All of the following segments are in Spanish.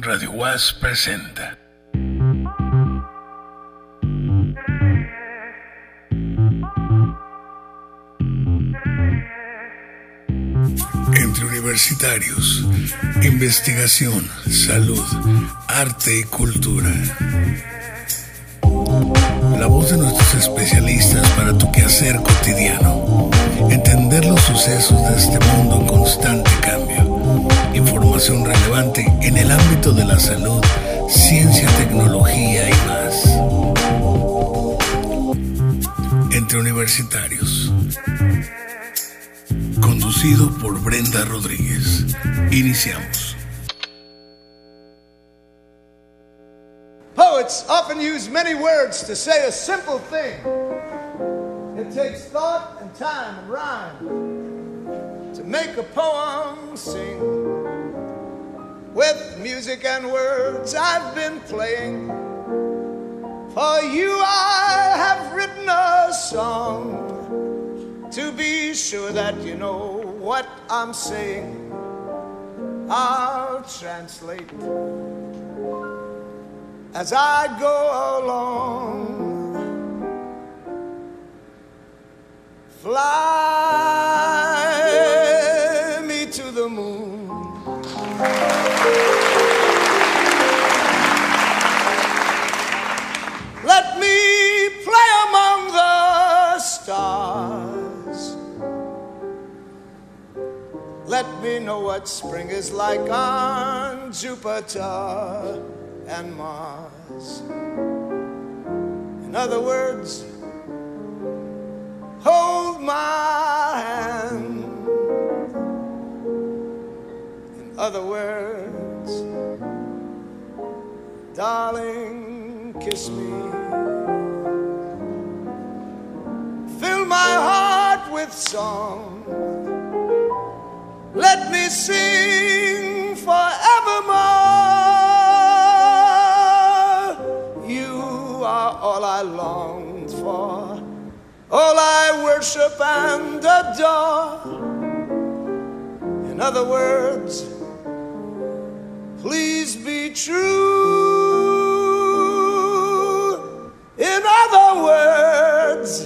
Radio UAS presenta. Entre universitarios, investigación, salud, arte y cultura. La voz de nuestros especialistas para tu quehacer cotidiano. Entender los sucesos de este mundo en constante cambio. Información relevante en el ámbito de la salud, ciencia, tecnología y más. Entre universitarios. Conducido por Brenda Rodríguez. Iniciamos. Poets often use many words to say a simple thing. It takes thought and time and rhyme to make a poem sing. With music and words I've been playing. For you I have written a song. To be sure that you know what I'm saying, I'll translate as I go along. Fly me to the moon. Let me play among the stars. Let me know what spring is like on Jupiter and Mars. In other words, hold my hand. In other words, darling, kiss me. Fill my heart with song. Let me sing forevermore. You are all I longed for, all I worship and adore. In other words, please be true. In other words,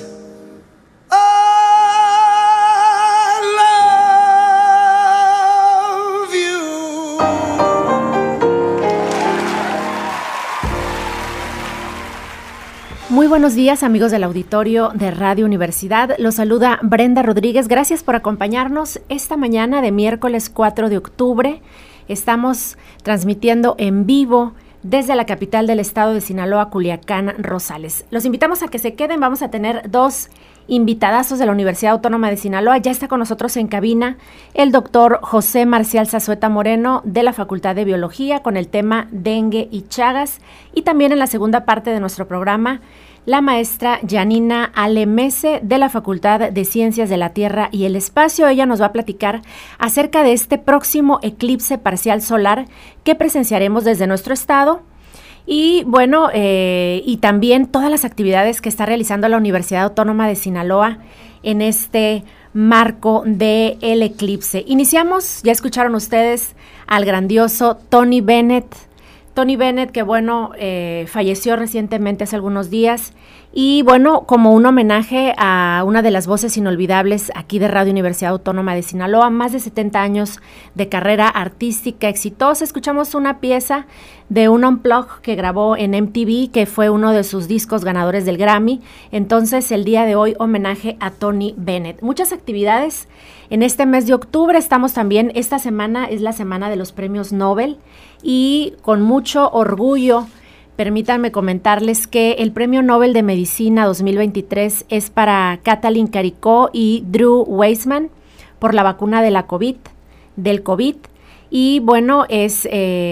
muy buenos días, amigos del auditorio de Radio Universidad. Los saluda Brenda Rodríguez. Gracias por acompañarnos esta mañana de miércoles 4 de octubre. Estamos transmitiendo en vivo desde la capital del estado de Sinaloa, Culiacán, Rosales. Los invitamos a que se queden. Vamos a tener dos invitadazos de la Universidad Autónoma de Sinaloa. Ya está con nosotros en cabina el doctor José Marcial Zazueta Moreno de la Facultad de Biología con el tema dengue y Chagas. Y también en la segunda parte de nuestro programa, la maestra Yanina Alemese de la Facultad de Ciencias de la Tierra y el Espacio. Ella nos va a platicar acerca de este próximo eclipse parcial solar que presenciaremos desde nuestro estado. Y bueno, y también todas las actividades que está realizando la Universidad Autónoma de Sinaloa en este marco del eclipse. Iniciamos, ya escucharon ustedes al grandioso Tony Bennett. Tony Bennett, que bueno, falleció recientemente hace algunos días. Y bueno, como un homenaje a una de las voces inolvidables aquí de Radio Universidad Autónoma de Sinaloa, más de 70 años de carrera artística exitosa. Escuchamos una pieza de un unplug que grabó en MTV, que fue uno de sus discos ganadores del Grammy. Entonces, el día de hoy, homenaje a Tony Bennett. Muchas actividades en este mes de octubre. Estamos también, esta semana es la semana de los premios Nobel y con mucho orgullo, permítanme comentarles que el Premio Nobel de Medicina 2023 es para Katalin Karikó y Drew Weissman por la vacuna de la del COVID. Y bueno, es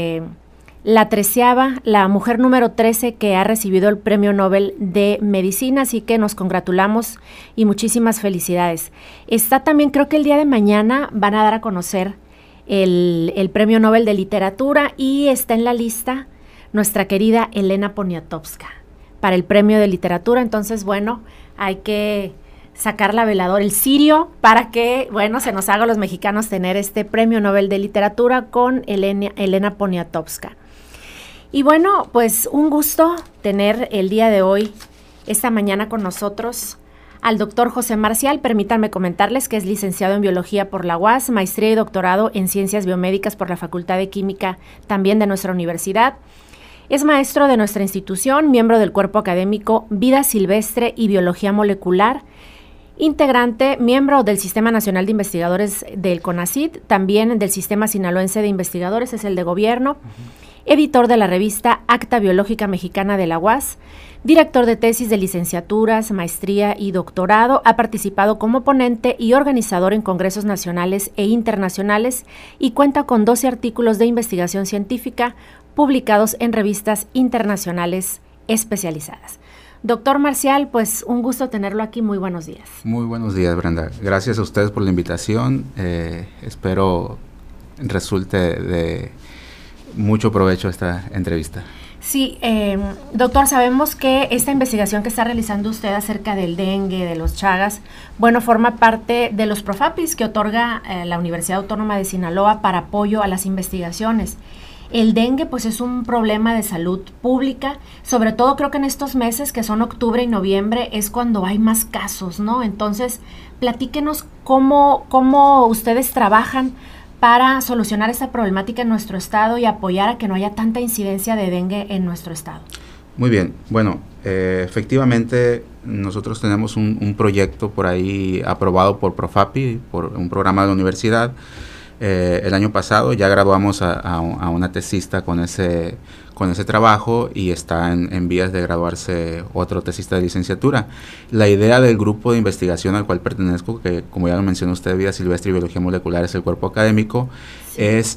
la 13ª, la mujer número 13 que ha recibido el Premio Nobel de Medicina, así que nos congratulamos y muchísimas felicidades. Está también, creo que el día de mañana van a dar a conocer el Premio Nobel de Literatura y está en la lista nuestra querida Elena Poniatowska para el Premio de Literatura. Entonces, bueno, hay que sacar la veladora, el cirio, para que, bueno, se nos haga a los mexicanos tener este Premio Nobel de Literatura con Elena Poniatowska. Y bueno, pues un gusto tener el día de hoy, esta mañana con nosotros, al doctor José Marcial. Permítanme comentarles que es licenciado en Biología por la UAS, maestría y doctorado en Ciencias Biomédicas por la Facultad de Química también de nuestra universidad. Es maestro de nuestra institución, miembro del cuerpo académico Vida Silvestre y Biología Molecular, integrante, miembro del Sistema Nacional de Investigadores del CONACYT, también del Sistema Sinaloense de Investigadores, es el de gobierno, editor de la revista Acta Biológica Mexicana de la UAS, director de tesis de licenciaturas, maestría y doctorado, ha participado como ponente y organizador en congresos nacionales e internacionales y cuenta con 12 artículos de investigación científica publicados en revistas internacionales especializadas. Doctor Marcial, pues un gusto tenerlo aquí. Muy buenos días. Muy buenos días, Brenda. Gracias a ustedes por la invitación. Espero resulte de mucho provecho esta entrevista. Sí, doctor, sabemos que esta investigación que está realizando usted acerca del dengue, de los chagas, bueno, forma parte de los PROFAPIs que otorga la Universidad Autónoma de Sinaloa para apoyo a las investigaciones. El dengue, pues, es un problema de salud pública, sobre todo creo que en estos meses que son octubre y noviembre es cuando hay más casos, ¿no? Entonces, platíquenos cómo ustedes trabajan para solucionar esta problemática en nuestro estado y apoyar a que no haya tanta incidencia de dengue en nuestro estado. Muy bien, bueno, efectivamente nosotros tenemos un proyecto por ahí aprobado por PROFAPI, por un programa de la universidad. El año pasado ya graduamos a una tesista con ese trabajo y está en vías de graduarse otro tesista de licenciatura. La idea del grupo de investigación al cual pertenezco, que como ya lo mencionó usted, Vida Silvestre y Biología Molecular es el cuerpo académico, sí, es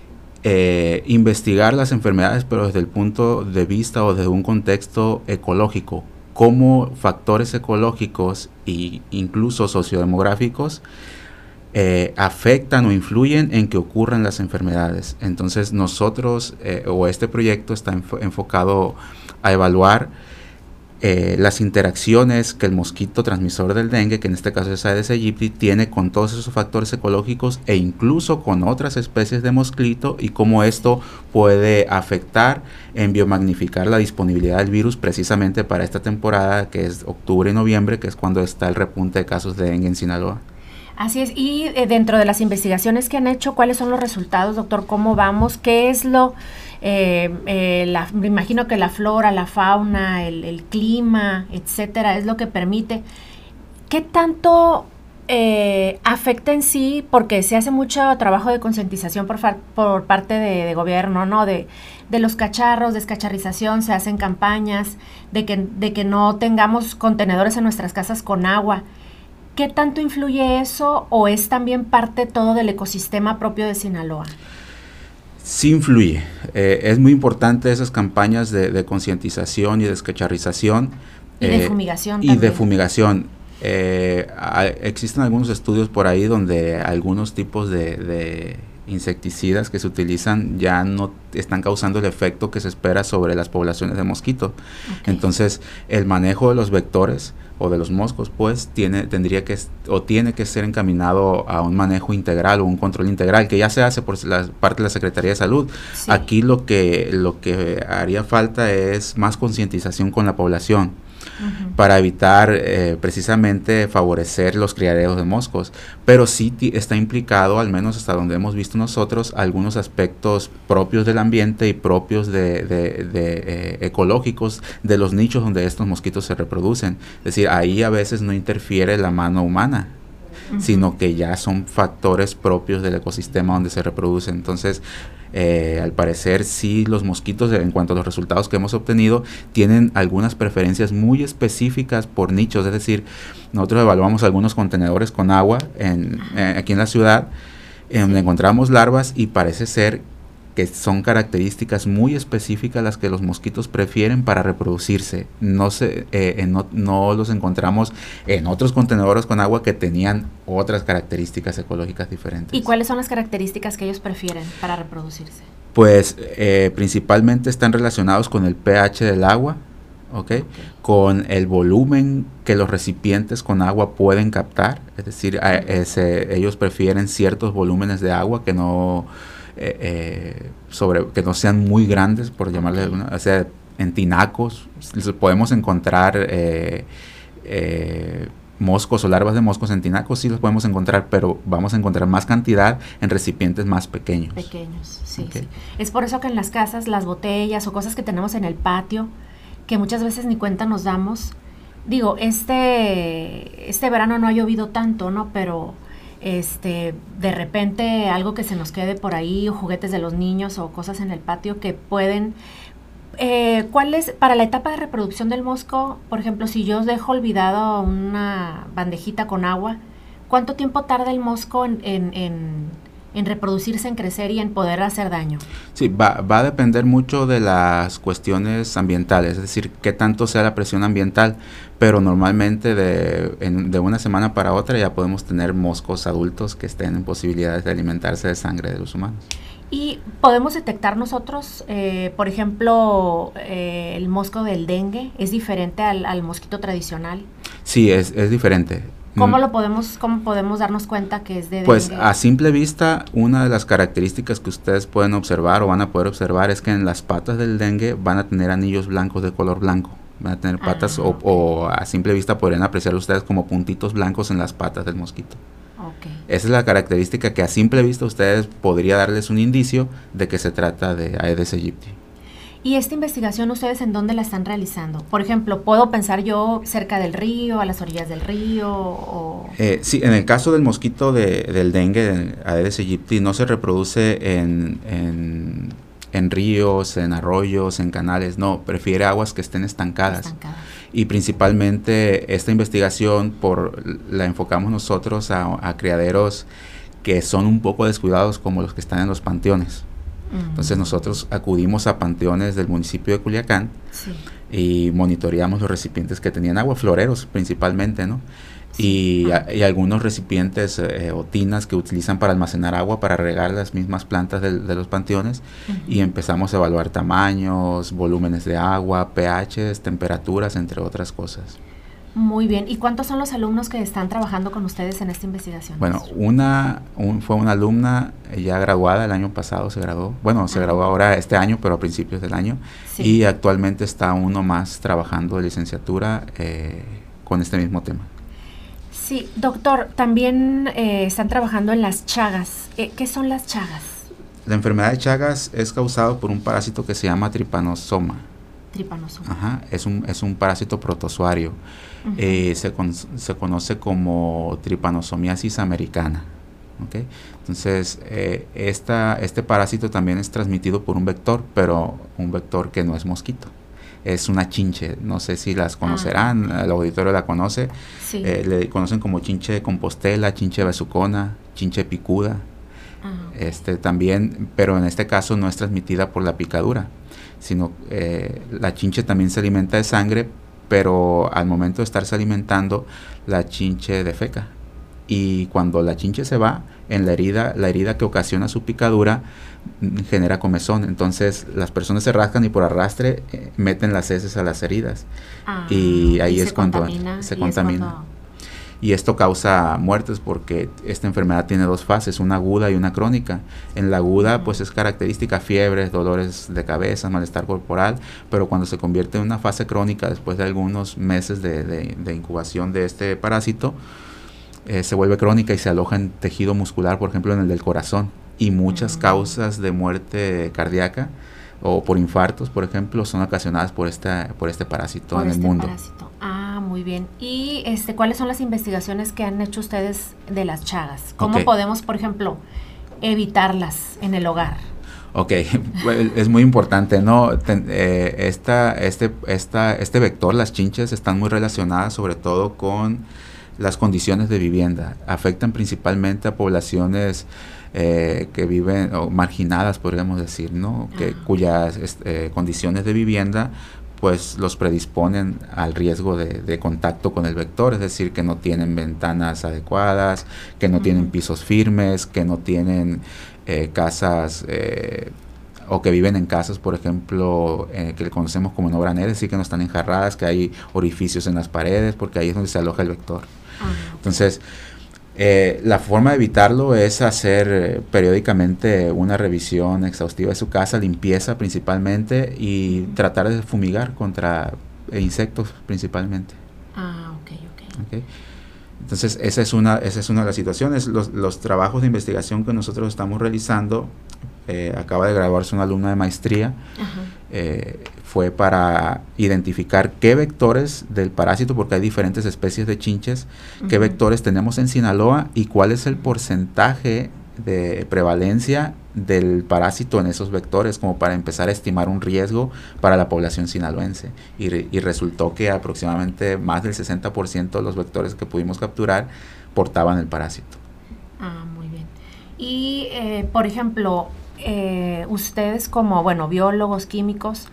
investigar las enfermedades, pero desde el punto de vista o desde un contexto ecológico, cómo factores ecológicos e incluso sociodemográficos afectan o influyen en que ocurran las enfermedades. Entonces nosotros, o este proyecto está enfocado a evaluar las interacciones que el mosquito transmisor del dengue, que en este caso es Aedes aegypti, tiene con todos esos factores ecológicos e incluso con otras especies de mosquito, y cómo esto puede afectar en biomagnificar la disponibilidad del virus precisamente para esta temporada que es octubre y noviembre, que es cuando está el repunte de casos de dengue en Sinaloa. Así es, y dentro de las investigaciones que han hecho, ¿cuáles son los resultados, doctor? ¿Cómo vamos? ¿Qué es lo, me imagino que la flora, la fauna, el clima, etcétera, es lo que permite? ¿Qué tanto afecta en sí? Porque se hace mucho trabajo de concientización por parte de gobierno, ¿no? De los cacharros, descacharrización, se hacen campañas de que no tengamos contenedores en nuestras casas con agua. ¿Qué tanto influye eso o es también parte todo del ecosistema propio de Sinaloa? Sí influye. Es muy importante esas campañas de concientización y descacharrización. Y de fumigación también. Y de fumigación. Existen algunos estudios por ahí donde algunos tipos de insecticidas que se utilizan ya no están causando el efecto que se espera sobre las poblaciones de mosquito. Okay. Entonces, el manejo de los vectores o de los moscos, pues, tiene que ser encaminado a un manejo integral o un control integral, que ya se hace por la parte de la Secretaría de Salud. Sí. Aquí lo que haría falta es más concientización con la población. Uh-huh. Para evitar precisamente favorecer los criaderos de moscos, pero sí está implicado, al menos hasta donde hemos visto nosotros, algunos aspectos propios del ambiente y propios de ecológicos de los nichos donde estos mosquitos se reproducen. Es decir, ahí a veces no interfiere la mano humana, uh-huh, sino que ya son factores propios del ecosistema donde se reproducen. Entonces, al parecer sí, los mosquitos, en cuanto a los resultados que hemos obtenido, tienen algunas preferencias muy específicas por nichos. Es decir, nosotros evaluamos algunos contenedores con agua aquí en la ciudad, en donde encontramos larvas, y parece ser que son características muy específicas las que los mosquitos prefieren para reproducirse. No los encontramos en otros contenedores con agua que tenían otras características ecológicas diferentes. ¿Y cuáles son las características que ellos prefieren para reproducirse? Pues principalmente están relacionados con el pH del agua, ¿okay? Con el volumen que los recipientes con agua pueden captar. Es decir, ellos prefieren ciertos volúmenes de agua que no que no sean muy grandes, por llamarle alguna, o sea, en tinacos podemos encontrar moscos o larvas de moscos en tinacos, sí los podemos encontrar, pero vamos a encontrar más cantidad en recipientes más pequeños. Pequeños, sí, sí. Es por eso que en las casas, las botellas o cosas que tenemos en el patio, que muchas veces ni cuenta nos damos. Digo, este verano no ha llovido tanto, ¿no? Pero de repente algo que se nos quede por ahí, o juguetes de los niños o cosas en el patio que pueden... ¿Cuál es, para la etapa de reproducción del mosco, por ejemplo, si yo dejo olvidado una bandejita con agua, ¿cuánto tiempo tarda el mosco en reproducirse, en crecer y en poder hacer daño? Sí, va a depender mucho de las cuestiones ambientales, es decir, qué tanto sea la presión ambiental, pero normalmente de una semana para otra ya podemos tener moscos adultos que estén en posibilidades de alimentarse de sangre de los humanos. ¿Y podemos detectar nosotros, por ejemplo, el mosco del dengue? ¿Es diferente al mosquito tradicional? Sí, es diferente. ¿Cómo podemos darnos cuenta que es de dengue? Pues a simple vista, una de las características que ustedes pueden observar o van a poder observar es que en las patas del dengue van a tener anillos blancos de color blanco. Van a tener patas o a simple vista podrían apreciar ustedes como puntitos blancos en las patas del mosquito. Okay. Esa es la característica que a simple vista ustedes podría darles un indicio de que se trata de Aedes aegypti. ¿Y esta investigación ustedes en dónde la están realizando? Por ejemplo, ¿puedo pensar yo cerca del río, a las orillas del río? Sí, en el caso del mosquito del dengue, Aedes aegypti, no se reproduce en ríos, en arroyos, en canales, no, prefiere aguas que estén estancadas. Y principalmente esta investigación la enfocamos nosotros a criaderos que son un poco descuidados, como los que están en los panteones. Entonces nosotros acudimos a panteones del municipio de Culiacán y monitoreamos los recipientes que tenían agua, floreros principalmente, ¿no? Y algunos recipientes o tinas que utilizan para almacenar agua, para regar las mismas plantas de los panteones, y empezamos a evaluar tamaños, volúmenes de agua, pHs, temperaturas, entre otras cosas. Muy bien. ¿Y cuántos son los alumnos que están trabajando con ustedes en esta investigación? Bueno, fue una alumna ya graduada, el año pasado se graduó. Bueno, se graduó ahora este año, pero a principios del año. Sí. Y actualmente está uno más trabajando de licenciatura con este mismo tema. Sí, doctor, también están trabajando en las chagas. ¿Qué son las chagas? La enfermedad de Chagas es causada por un parásito que se llama Trypanosoma. Trypanosoma. Ajá, es un parásito protozoario. Se conoce como Trypanosomiasis americana. ¿Okay? Entonces, este parásito también es transmitido por un vector, pero un vector que no es mosquito. Es una chinche, no sé si las conocerán, el auditorio la conoce. Sí. Le conocen como chinche de Compostela, chinche besucona, chinche picuda. También, pero en este caso no es transmitida por la picadura, sino la chinche también se alimenta de sangre, pero al momento de estarse alimentando, la chinche defeca. Y cuando la chinche se va, en la herida que ocasiona su picadura genera comezón. Entonces las personas se rascan y por arrastre meten las heces a las heridas. Y ahí es cuando se contamina. Y esto causa muertes porque esta enfermedad tiene dos fases, una aguda y una crónica. En la aguda pues es característica fiebres, dolores de cabeza, malestar corporal, pero cuando se convierte en una fase crónica después de algunos meses de incubación de este parásito, se vuelve crónica y se aloja en tejido muscular, por ejemplo en el del corazón. Y muchas causas de muerte cardíaca o por infartos, por ejemplo, son ocasionadas por este parásito en el mundo. Parásito. Muy bien. ¿Y cuáles son las investigaciones que han hecho ustedes de las chagas? ¿Cómo podemos, por ejemplo, evitarlas en el hogar? Ok, es muy importante, ¿no? Este vector, las chinches, están muy relacionadas sobre todo con las condiciones de vivienda. Afectan principalmente a poblaciones que viven o marginadas, podríamos decir, ¿no? Cuyas condiciones de vivienda pues los predisponen al riesgo de contacto con el vector, es decir, que no tienen ventanas adecuadas, que no tienen pisos firmes, que no tienen casas o que viven en casas, por ejemplo, que conocemos como en obra negra, es decir, que no están enjarradas, que hay orificios en las paredes, porque ahí es donde se aloja el vector. Entonces, La forma de evitarlo es hacer periódicamente una revisión exhaustiva de su casa, limpieza principalmente, y tratar de fumigar contra insectos principalmente. Okay. Entonces esa es una de las situaciones. Los trabajos de investigación que nosotros estamos realizando, acaba de graduarse una alumna de maestría, fue para identificar qué vectores del parásito, porque hay diferentes especies de chinches, qué vectores tenemos en Sinaloa y cuál es el porcentaje de prevalencia del parásito en esos vectores, como para empezar a estimar un riesgo para la población sinaloense. Y resultó que aproximadamente más del 60% de los vectores que pudimos capturar portaban el parásito. Muy bien. Y, por ejemplo, ustedes como, biólogos, químicos,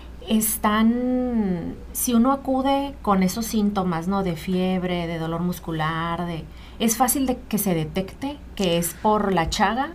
si uno acude con esos síntomas, ¿no? De fiebre, de dolor muscular, ¿es fácil de que se detecte que es por la chaga?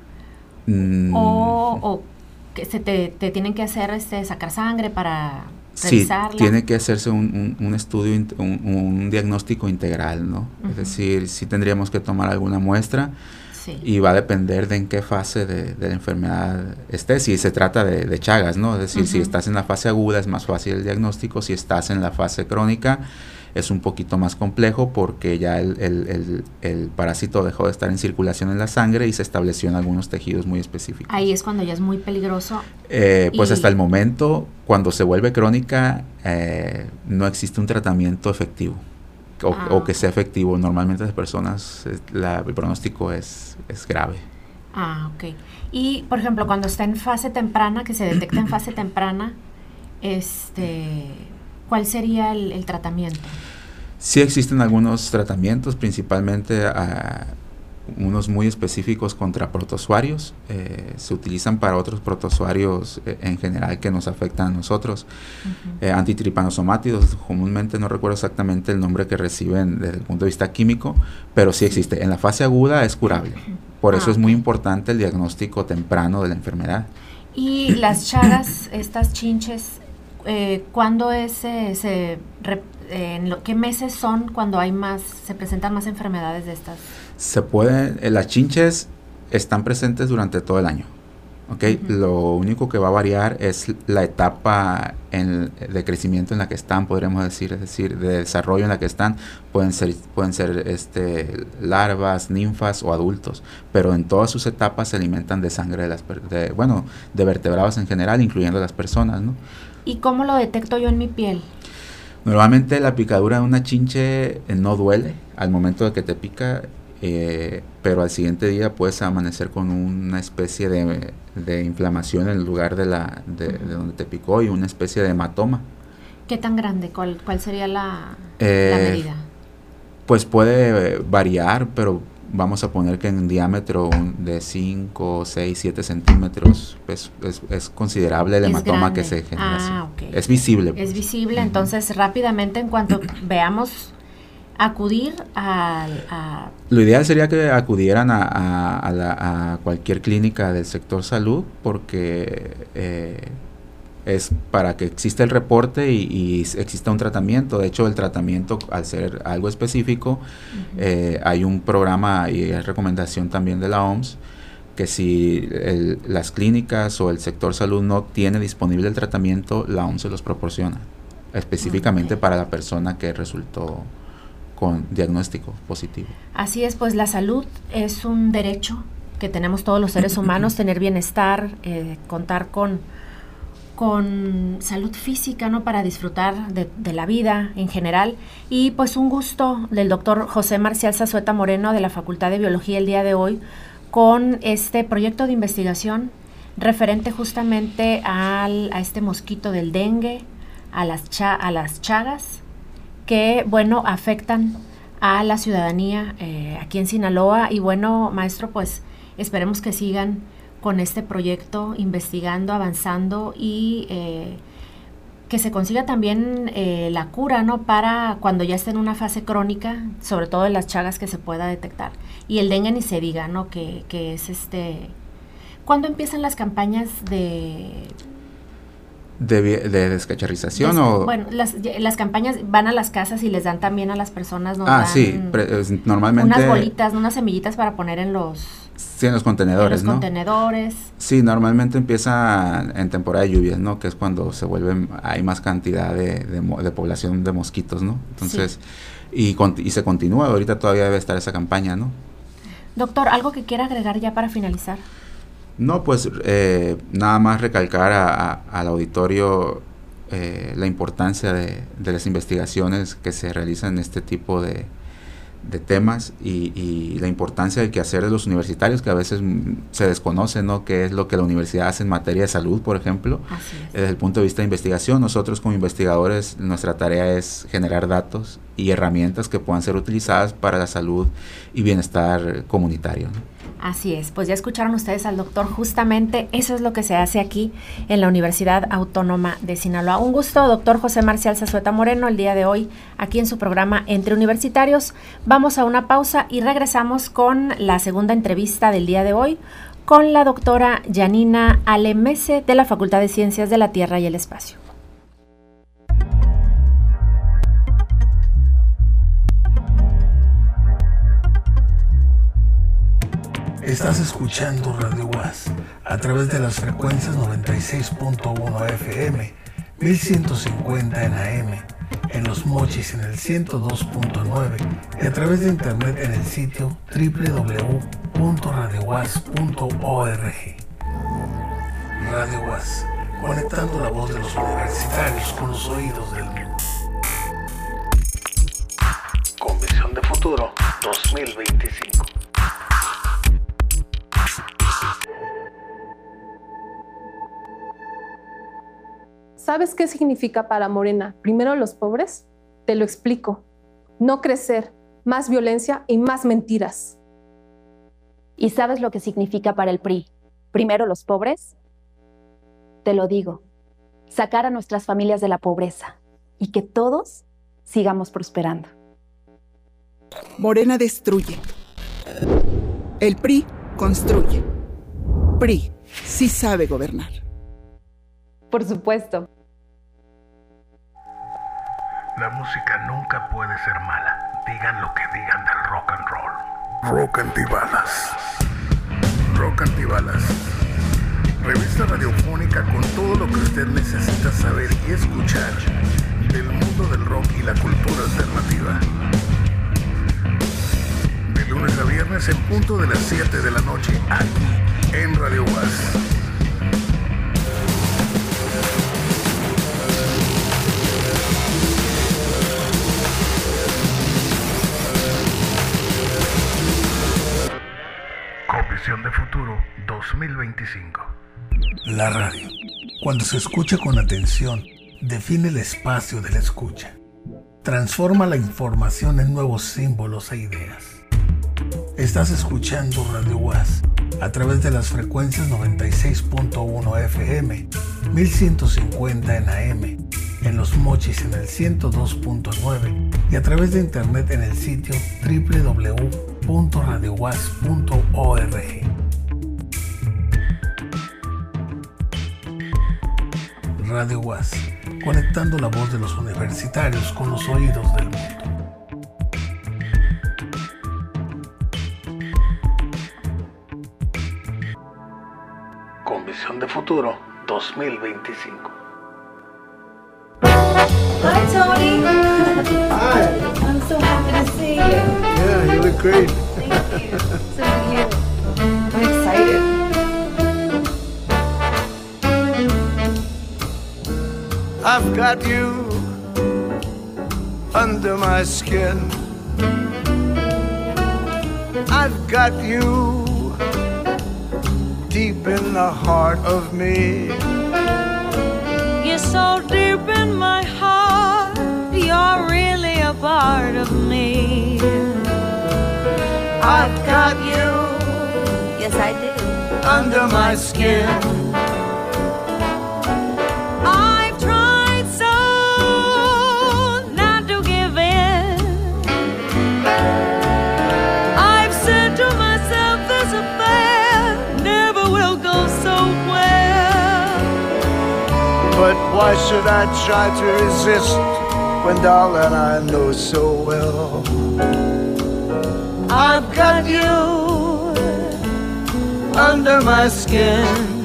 ¿O que te tienen que hacer sacar sangre para revisarla? Sí, tiene que hacerse un estudio, un diagnóstico integral, ¿no? Es decir, sí tendríamos que tomar alguna muestra. Sí. Y va a depender de en qué fase de la enfermedad estés, si se trata de chagas, ¿no? Es decir, si estás en la fase aguda es más fácil el diagnóstico, si estás en la fase crónica es un poquito más complejo porque ya el parásito dejó de estar en circulación en la sangre y se estableció en algunos tejidos muy específicos. Ahí es cuando ya es muy peligroso. Pues hasta el momento, cuando se vuelve crónica, no existe un tratamiento efectivo. O que sea efectivo. Normalmente las personas, el pronóstico es grave. Ok. Y, por ejemplo, cuando está en fase temprana, que se detecta en fase temprana, ¿cuál sería el tratamiento? Sí existen algunos tratamientos, principalmente unos muy específicos contra protozoarios. Se utilizan para otros protozoarios en general que nos afectan a nosotros. Antitripanosomátidos, comúnmente no recuerdo exactamente el nombre que reciben desde el punto de vista químico, pero sí existe. En la fase aguda es curable. Por eso es muy importante el diagnóstico temprano de la enfermedad. Y las chagas, estas chinches, ¿cuándo qué meses son cuando se presentan más enfermedades de estas? Las chinches están presentes durante todo el año, ¿okay? Lo único que va a variar es la etapa de crecimiento en la que están, podríamos decir, es decir, de desarrollo en la que están. Pueden ser larvas, ninfas o adultos, pero en todas sus etapas se alimentan de sangre de vertebrados en general, incluyendo las personas, ¿no? ¿Y cómo lo detecto yo en mi piel? Normalmente la picadura de una chinche no duele al momento de que te pica, pero al siguiente día puedes amanecer con una especie de inflamación en el lugar de donde te picó y una especie de hematoma. ¿Qué tan grande? ¿Cuál sería la medida? Pues puede variar, pero vamos a poner que en diámetro de 5, 6, 7 centímetros es considerable el hematoma grande que se genera. Okay. Es visible. Es visible, entonces rápidamente en cuanto veamos, acudir a... Lo ideal sería que acudieran a cualquier clínica del sector salud, porque es para que exista el reporte y exista un tratamiento. De hecho, el tratamiento, al ser algo específico, hay un programa y hay recomendación también de la OMS, que si las clínicas o el sector salud no tiene disponible el tratamiento, la OMS se los proporciona, específicamente para la persona que resultó con diagnóstico positivo. Así es, pues la salud es un derecho que tenemos todos los seres humanos, tener bienestar, contar con salud física, ¿no? Para disfrutar de la vida en general. Y pues un gusto del doctor José Marcial Zazueta Moreno de la Facultad de Biología el día de hoy con este proyecto de investigación referente justamente a este mosquito del dengue, a las chagas, que, bueno, afectan a la ciudadanía aquí en Sinaloa. Y bueno, maestro, pues esperemos que sigan con este proyecto, investigando, avanzando y que se consiga también la cura, ¿no? Para cuando ya esté en una fase crónica, sobre todo de las chagas, que se pueda detectar. Y el dengue ni se diga, ¿no? Que es ¿Cuándo empiezan las campañas de descacharrización Bueno, las campañas van a las casas y les dan también a las personas, normalmente unas bolitas, unas semillitas para poner en los contenedores, ¿no? Contenedores. Sí, normalmente empieza en temporada de lluvias, ¿no? Que es cuando hay más cantidad de población de mosquitos, ¿no? Entonces, sí. Y se continúa, ahorita todavía debe estar esa campaña, ¿no? Doctor, ¿algo que quiera agregar ya para finalizar? No, pues nada más recalcar al auditorio la importancia de las investigaciones que se realizan en este tipo de temas y la importancia del quehacer de los universitarios, que a veces se desconoce, ¿no? Qué es lo que la universidad hace en materia de salud, por ejemplo. Así es. Desde el punto de vista de investigación, nosotros como investigadores, nuestra tarea es generar datos y herramientas que puedan ser utilizadas para la salud y bienestar comunitario, ¿no? Así es, pues ya escucharon ustedes al doctor, justamente eso es lo que se hace aquí en la Universidad Autónoma de Sinaloa. Un gusto, doctor José Marcial Zazueta Moreno, el día de hoy aquí en su programa Entre Universitarios. Vamos a una pausa y regresamos con la segunda entrevista del día de hoy con la doctora Yanina Alemese de la Facultad de Ciencias de la Tierra y el Espacio. Estás escuchando Radio UAS a través de las frecuencias 96.1 FM, 1150 en AM, en Los Mochis en el 102.9 y a través de internet en el sitio www.radiouas.org. Radio UAS, conectando la voz de los universitarios con los oídos del mundo. Con visión de futuro 2025. ¿Sabes qué significa para Morena primero los pobres? Te lo explico. No crecer, más violencia y más mentiras. ¿Y sabes lo que significa para el PRI primero los pobres? Te lo digo. Sacar a nuestras familias de la pobreza y que todos sigamos prosperando. Morena destruye. El PRI construye. PRI sí sabe gobernar. Por supuesto. La música nunca puede ser mala. Digan lo que digan del rock and roll. Rock Antibalas. Rock Antibalas. Revista radiofónica con todo lo que usted necesita saber y escuchar del mundo del rock y la cultura alternativa. De lunes a viernes en punto de las 7 de la noche aquí en Radio UAS. Visión de futuro 2025. La radio, cuando se escucha con atención, define el espacio de la escucha. Transforma la información en nuevos símbolos e ideas. Estás escuchando Radio UAS a través de las frecuencias 96.1 FM, 1150 en AM, en Los Mochis en el 102.9 y a través de internet en el sitio www.radiouas.org. Radio UAS, conectando la voz de los universitarios con los oídos del mundo. Con visión de futuro 2025. Hi, Tony. Hi. I'm so happy to see you. Yeah, you look great. Thank you. So cute. I'm excited. I've got you under my skin. I've got you deep in the heart of me. You're so deep in my heart, you're really a part of me. I've got you, yes I do, under my skin. I've tried so not to give in. I've said to myself this affair never will go so well. But why should I try to resist when, darling, I know so well I've got you under my skin.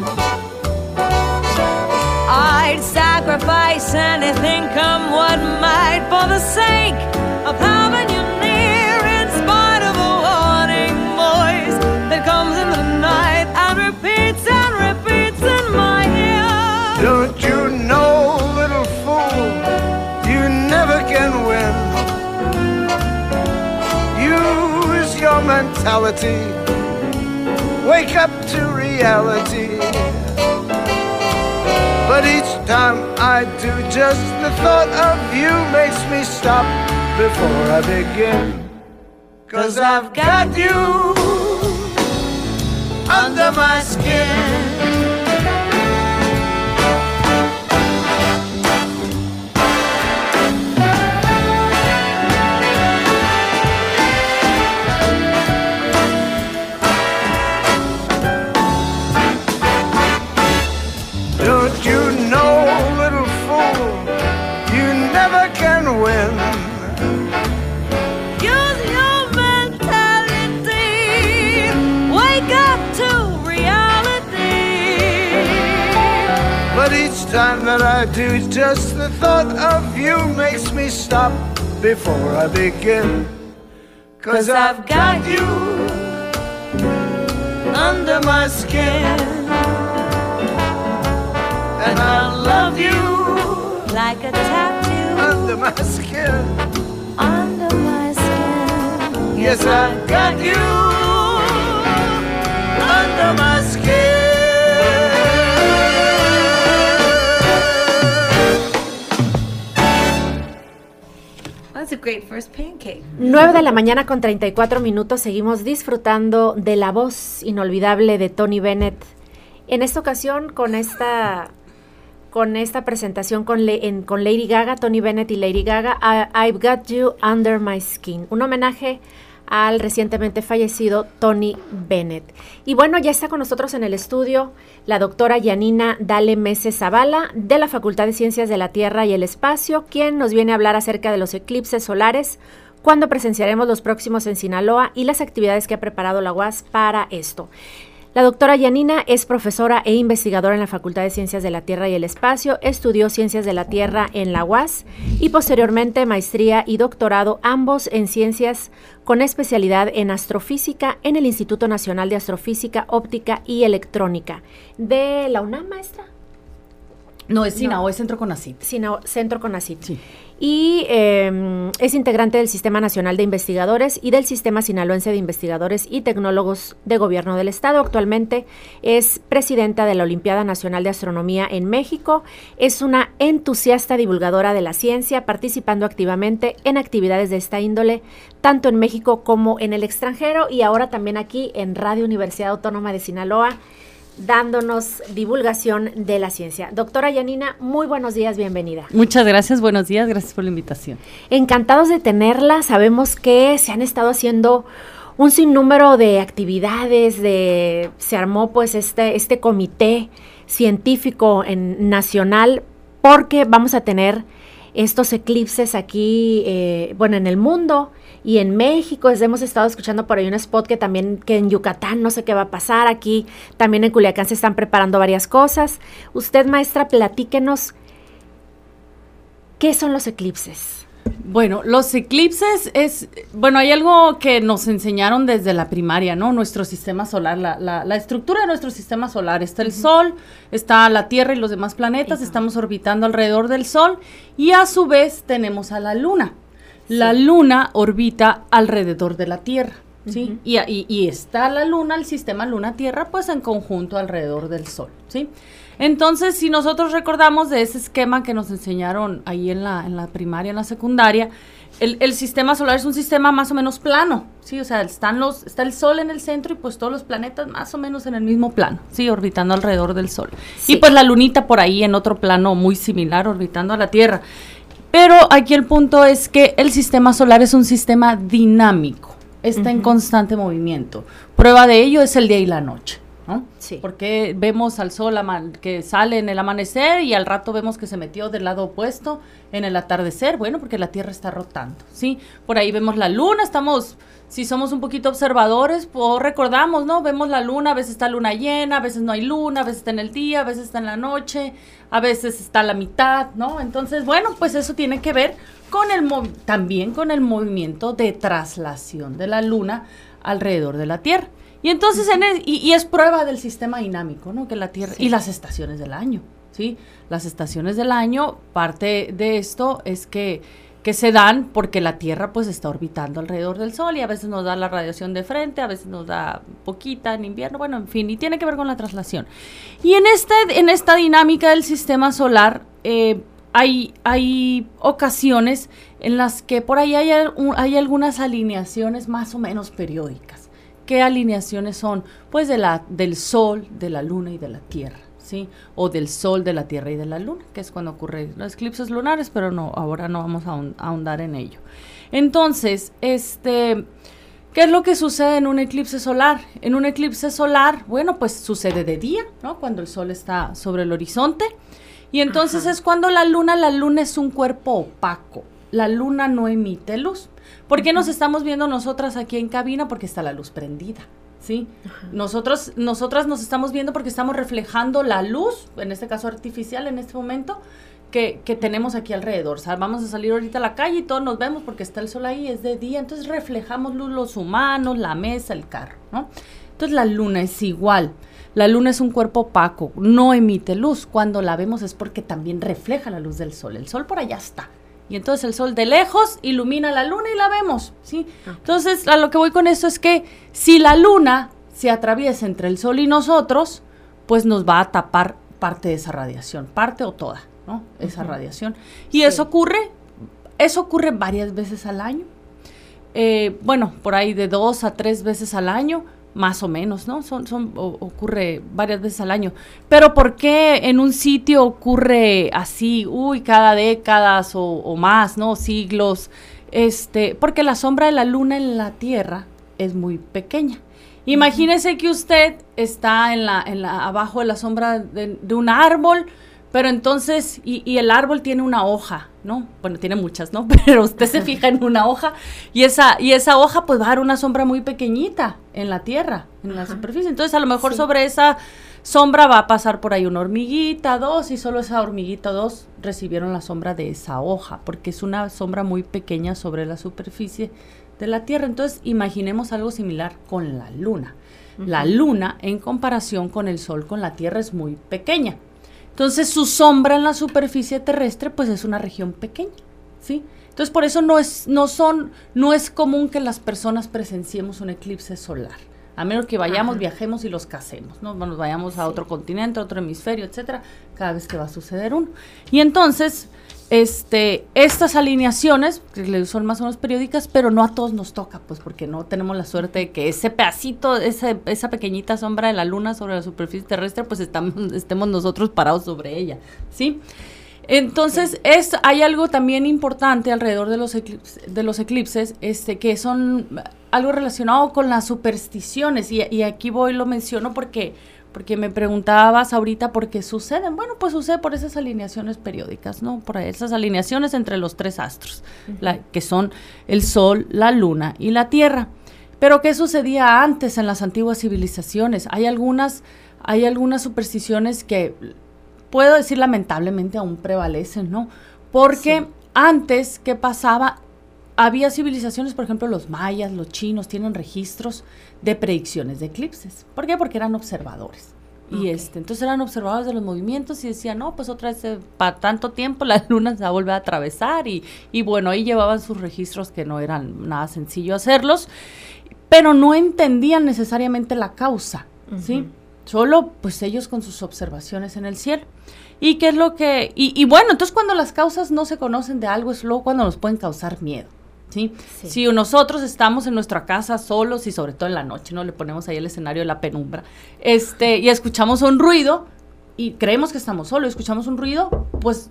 I'd sacrifice anything, come what might, for the sake of having you near, in spite of a warning voice that comes in the night and repeats in my ear. Don't you know, little fool, you never can win. Use your mentality, wake up to reality. But each time I do, just the thought of you makes me stop before I begin. 'Cause I've got you under my skin. Don't you know, little fool, you never can win. Use your mentality, wake up to reality. But each time that I do, just the thought of you makes me stop before I begin. 'Cause I've got you under my skin. And I love you like a tattoo under my skin. Under my skin. Yes, I've got you under my skin. That's a great first pancake. 9 de la mañana con 34 minutos. Seguimos disfrutando de la voz inolvidable de Tony Bennett. En esta ocasión, con esta presentación con Lady Gaga, Tony Bennett y Lady Gaga, I've Got You Under My Skin, un homenaje al recientemente fallecido Tony Bennett. Y bueno, ya está con nosotros en el estudio la doctora Yanina Dale Mese Zavala, de la Facultad de Ciencias de la Tierra y el Espacio, quien nos viene a hablar acerca de los eclipses solares, cuándo presenciaremos los próximos en Sinaloa y las actividades que ha preparado la UAS para esto. La doctora Yanina es profesora e investigadora en la Facultad de Ciencias de la Tierra y el Espacio, estudió Ciencias de la Tierra en la UAS y posteriormente maestría y doctorado, ambos en Ciencias con especialidad en Astrofísica en el Instituto Nacional de Astrofísica, Óptica y Electrónica. ¿De la UNAM, maestra? No, es SINAO, es Centro CONACYT. Centro CONACYT. Sí. Y es integrante del Sistema Nacional de Investigadores y del Sistema Sinaloense de Investigadores y Tecnólogos de Gobierno del Estado. Actualmente es presidenta de la Olimpiada Nacional de Astronomía en México. Es una entusiasta divulgadora de la ciencia, participando activamente en actividades de esta índole, tanto en México como en el extranjero, y ahora también aquí en Radio Universidad Autónoma de Sinaloa, dándonos divulgación de la ciencia. Doctora Yanina, muy buenos días, bienvenida. Muchas gracias, buenos días, gracias por la invitación. Encantados de tenerla, sabemos que se han estado haciendo un sinnúmero de actividades, se armó pues este comité científico nacional, porque vamos a tener estos eclipses aquí, en el mundo y en México. Hemos estado escuchando por ahí un spot que en Yucatán no sé qué va a pasar, aquí también en Culiacán se están preparando varias cosas. Usted, maestra, platíquenos, ¿qué son los eclipses? Bueno, los eclipses hay algo que nos enseñaron desde la primaria, ¿no? Nuestro sistema solar, la estructura de nuestro sistema solar. Está el Sol, está la Tierra y los demás planetas, estamos orbitando alrededor del Sol, y a su vez tenemos a la Luna. La Luna orbita alrededor de la Tierra, ¿sí? Y está la Luna, el sistema Luna-Tierra, pues en conjunto alrededor del Sol, ¿sí? Entonces, si nosotros recordamos de ese esquema que nos enseñaron ahí en la primaria, en la secundaria, el sistema solar es un sistema más o menos plano, ¿sí? O sea, está el Sol en el centro y pues todos los planetas más o menos en el mismo plano, ¿sí? Orbitando alrededor del Sol. Sí. Y pues la lunita por ahí en otro plano muy similar, orbitando a la Tierra. Pero aquí el punto es que el sistema solar es un sistema dinámico, está en constante movimiento. Prueba de ello es el día y la noche. ¿no? Sí. Porque vemos al sol que sale en el amanecer y al rato vemos que se metió del lado opuesto en el atardecer. Bueno, porque la Tierra está rotando, ¿sí? Por ahí vemos la luna, si somos un poquito observadores, pues recordamos, ¿no? Vemos la luna, a veces está luna llena, a veces no hay luna, a veces está en el día, a veces está en la noche, a veces está a la mitad, ¿no? Entonces, bueno, pues eso tiene que ver con también con el movimiento de traslación de la luna alrededor de la Tierra. Y entonces, y es prueba del sistema dinámico, ¿no? Que la Tierra, y las estaciones del año, ¿sí? Las estaciones del año, parte de esto es que se dan porque la Tierra pues está orbitando alrededor del Sol y a veces nos da la radiación de frente, a veces nos da poquita en invierno, bueno, en fin, y tiene que ver con la traslación. Y en esta dinámica del sistema solar hay ocasiones en las que por ahí hay algunas alineaciones más o menos periódicas. ¿Qué alineaciones son? Pues del Sol, de la Luna y de la Tierra, ¿sí? O del Sol, de la Tierra y de la Luna, que es cuando ocurren los eclipses lunares, pero no, ahora no vamos a ahondar en ello. Entonces, ¿qué es lo que sucede en un eclipse solar? En un eclipse solar, bueno, pues sucede de día, ¿no? Cuando el Sol está sobre el horizonte, y entonces es cuando la luna es un cuerpo opaco, la luna no emite luz. ¿Por qué nos estamos viendo nosotras aquí en cabina? Porque está la luz prendida, ¿sí? Nosotras nos estamos viendo porque estamos reflejando la luz, en este caso artificial en este momento, que tenemos aquí alrededor. O sea, vamos a salir ahorita a la calle y todos nos vemos porque está el sol ahí, es de día, entonces reflejamos luz los humanos, la mesa, el carro, ¿no? Entonces la luna es igual. La luna es un cuerpo opaco, no emite luz. Cuando la vemos es porque también refleja la luz del sol. El sol por allá está. Y entonces el sol de lejos ilumina la luna y la vemos, ¿sí? Okay. Entonces, a lo que voy con esto es que si la luna se atraviesa entre el sol y nosotros, pues nos va a tapar parte de esa radiación, parte o toda, ¿no? Esa radiación. Y eso ocurre varias veces al año. Bueno, por ahí de 2 a 3 veces al año, más o menos, ¿no? Ocurre varias veces al año. Pero ¿por qué en un sitio ocurre así, cada décadas o más, ¿no? Siglos. Porque la sombra de la luna en la Tierra es muy pequeña. Imagínese que usted está abajo de la sombra de un árbol, pero entonces, y el árbol tiene una hoja, ¿no? Bueno, tiene muchas, ¿no? Pero usted se fija en una hoja y esa hoja pues va a dar una sombra muy pequeñita en la tierra, en la superficie. Entonces a lo mejor sobre esa sombra va a pasar por ahí una hormiguita, 2, y solo esa hormiguita 2 recibieron la sombra de esa hoja, porque es una sombra muy pequeña sobre la superficie de la Tierra. Entonces imaginemos algo similar con la luna. La luna, en comparación con el sol, con la Tierra, es muy pequeña. Entonces su sombra en la superficie terrestre pues es una región pequeña, ¿sí? Entonces por eso no es común que las personas presenciemos un eclipse solar, a menos que vayamos, viajemos y los casemos, ¿no? Nos vayamos a otro continente, a otro hemisferio, etcétera, cada vez que va a suceder uno. Y entonces estas alineaciones que son más o menos periódicas, pero no a todos nos toca, pues porque no tenemos la suerte de que ese pedacito, esa pequeñita sombra de la luna sobre la superficie terrestre, pues estemos nosotros parados sobre ella, ¿sí? Entonces hay algo también importante alrededor de los eclipses, que son algo relacionado con las supersticiones, y aquí lo menciono porque me preguntabas ahorita por qué suceden. Bueno, pues sucede por esas alineaciones periódicas, ¿no? Por esas alineaciones entre los 3 astros, que son el Sol, la Luna y la Tierra. Pero ¿qué sucedía antes en las antiguas civilizaciones? Hay algunas supersticiones que, puedo decir lamentablemente, aún prevalecen, ¿no? Porque antes, ¿qué pasaba? Había civilizaciones, por ejemplo, los mayas, los chinos, tienen registros de predicciones de eclipses. ¿Por qué? Porque eran observadores. Y entonces eran observadores de los movimientos y decían, no, pues otra vez para tanto tiempo la luna se va a volver a atravesar. Y bueno, ahí llevaban sus registros, que no eran nada sencillo hacerlos, pero no entendían necesariamente la causa, ¿sí? Solo pues ellos con sus observaciones en el cielo. ¿Y qué es lo que...? Y bueno, entonces cuando las causas no se conocen de algo, es luego cuando nos pueden causar miedo, ¿sí? Si nosotros estamos en nuestra casa solos, y sobre todo en la noche, ¿no? Le ponemos ahí el escenario de la penumbra, y escuchamos un ruido, y creemos que estamos solos, escuchamos un ruido, pues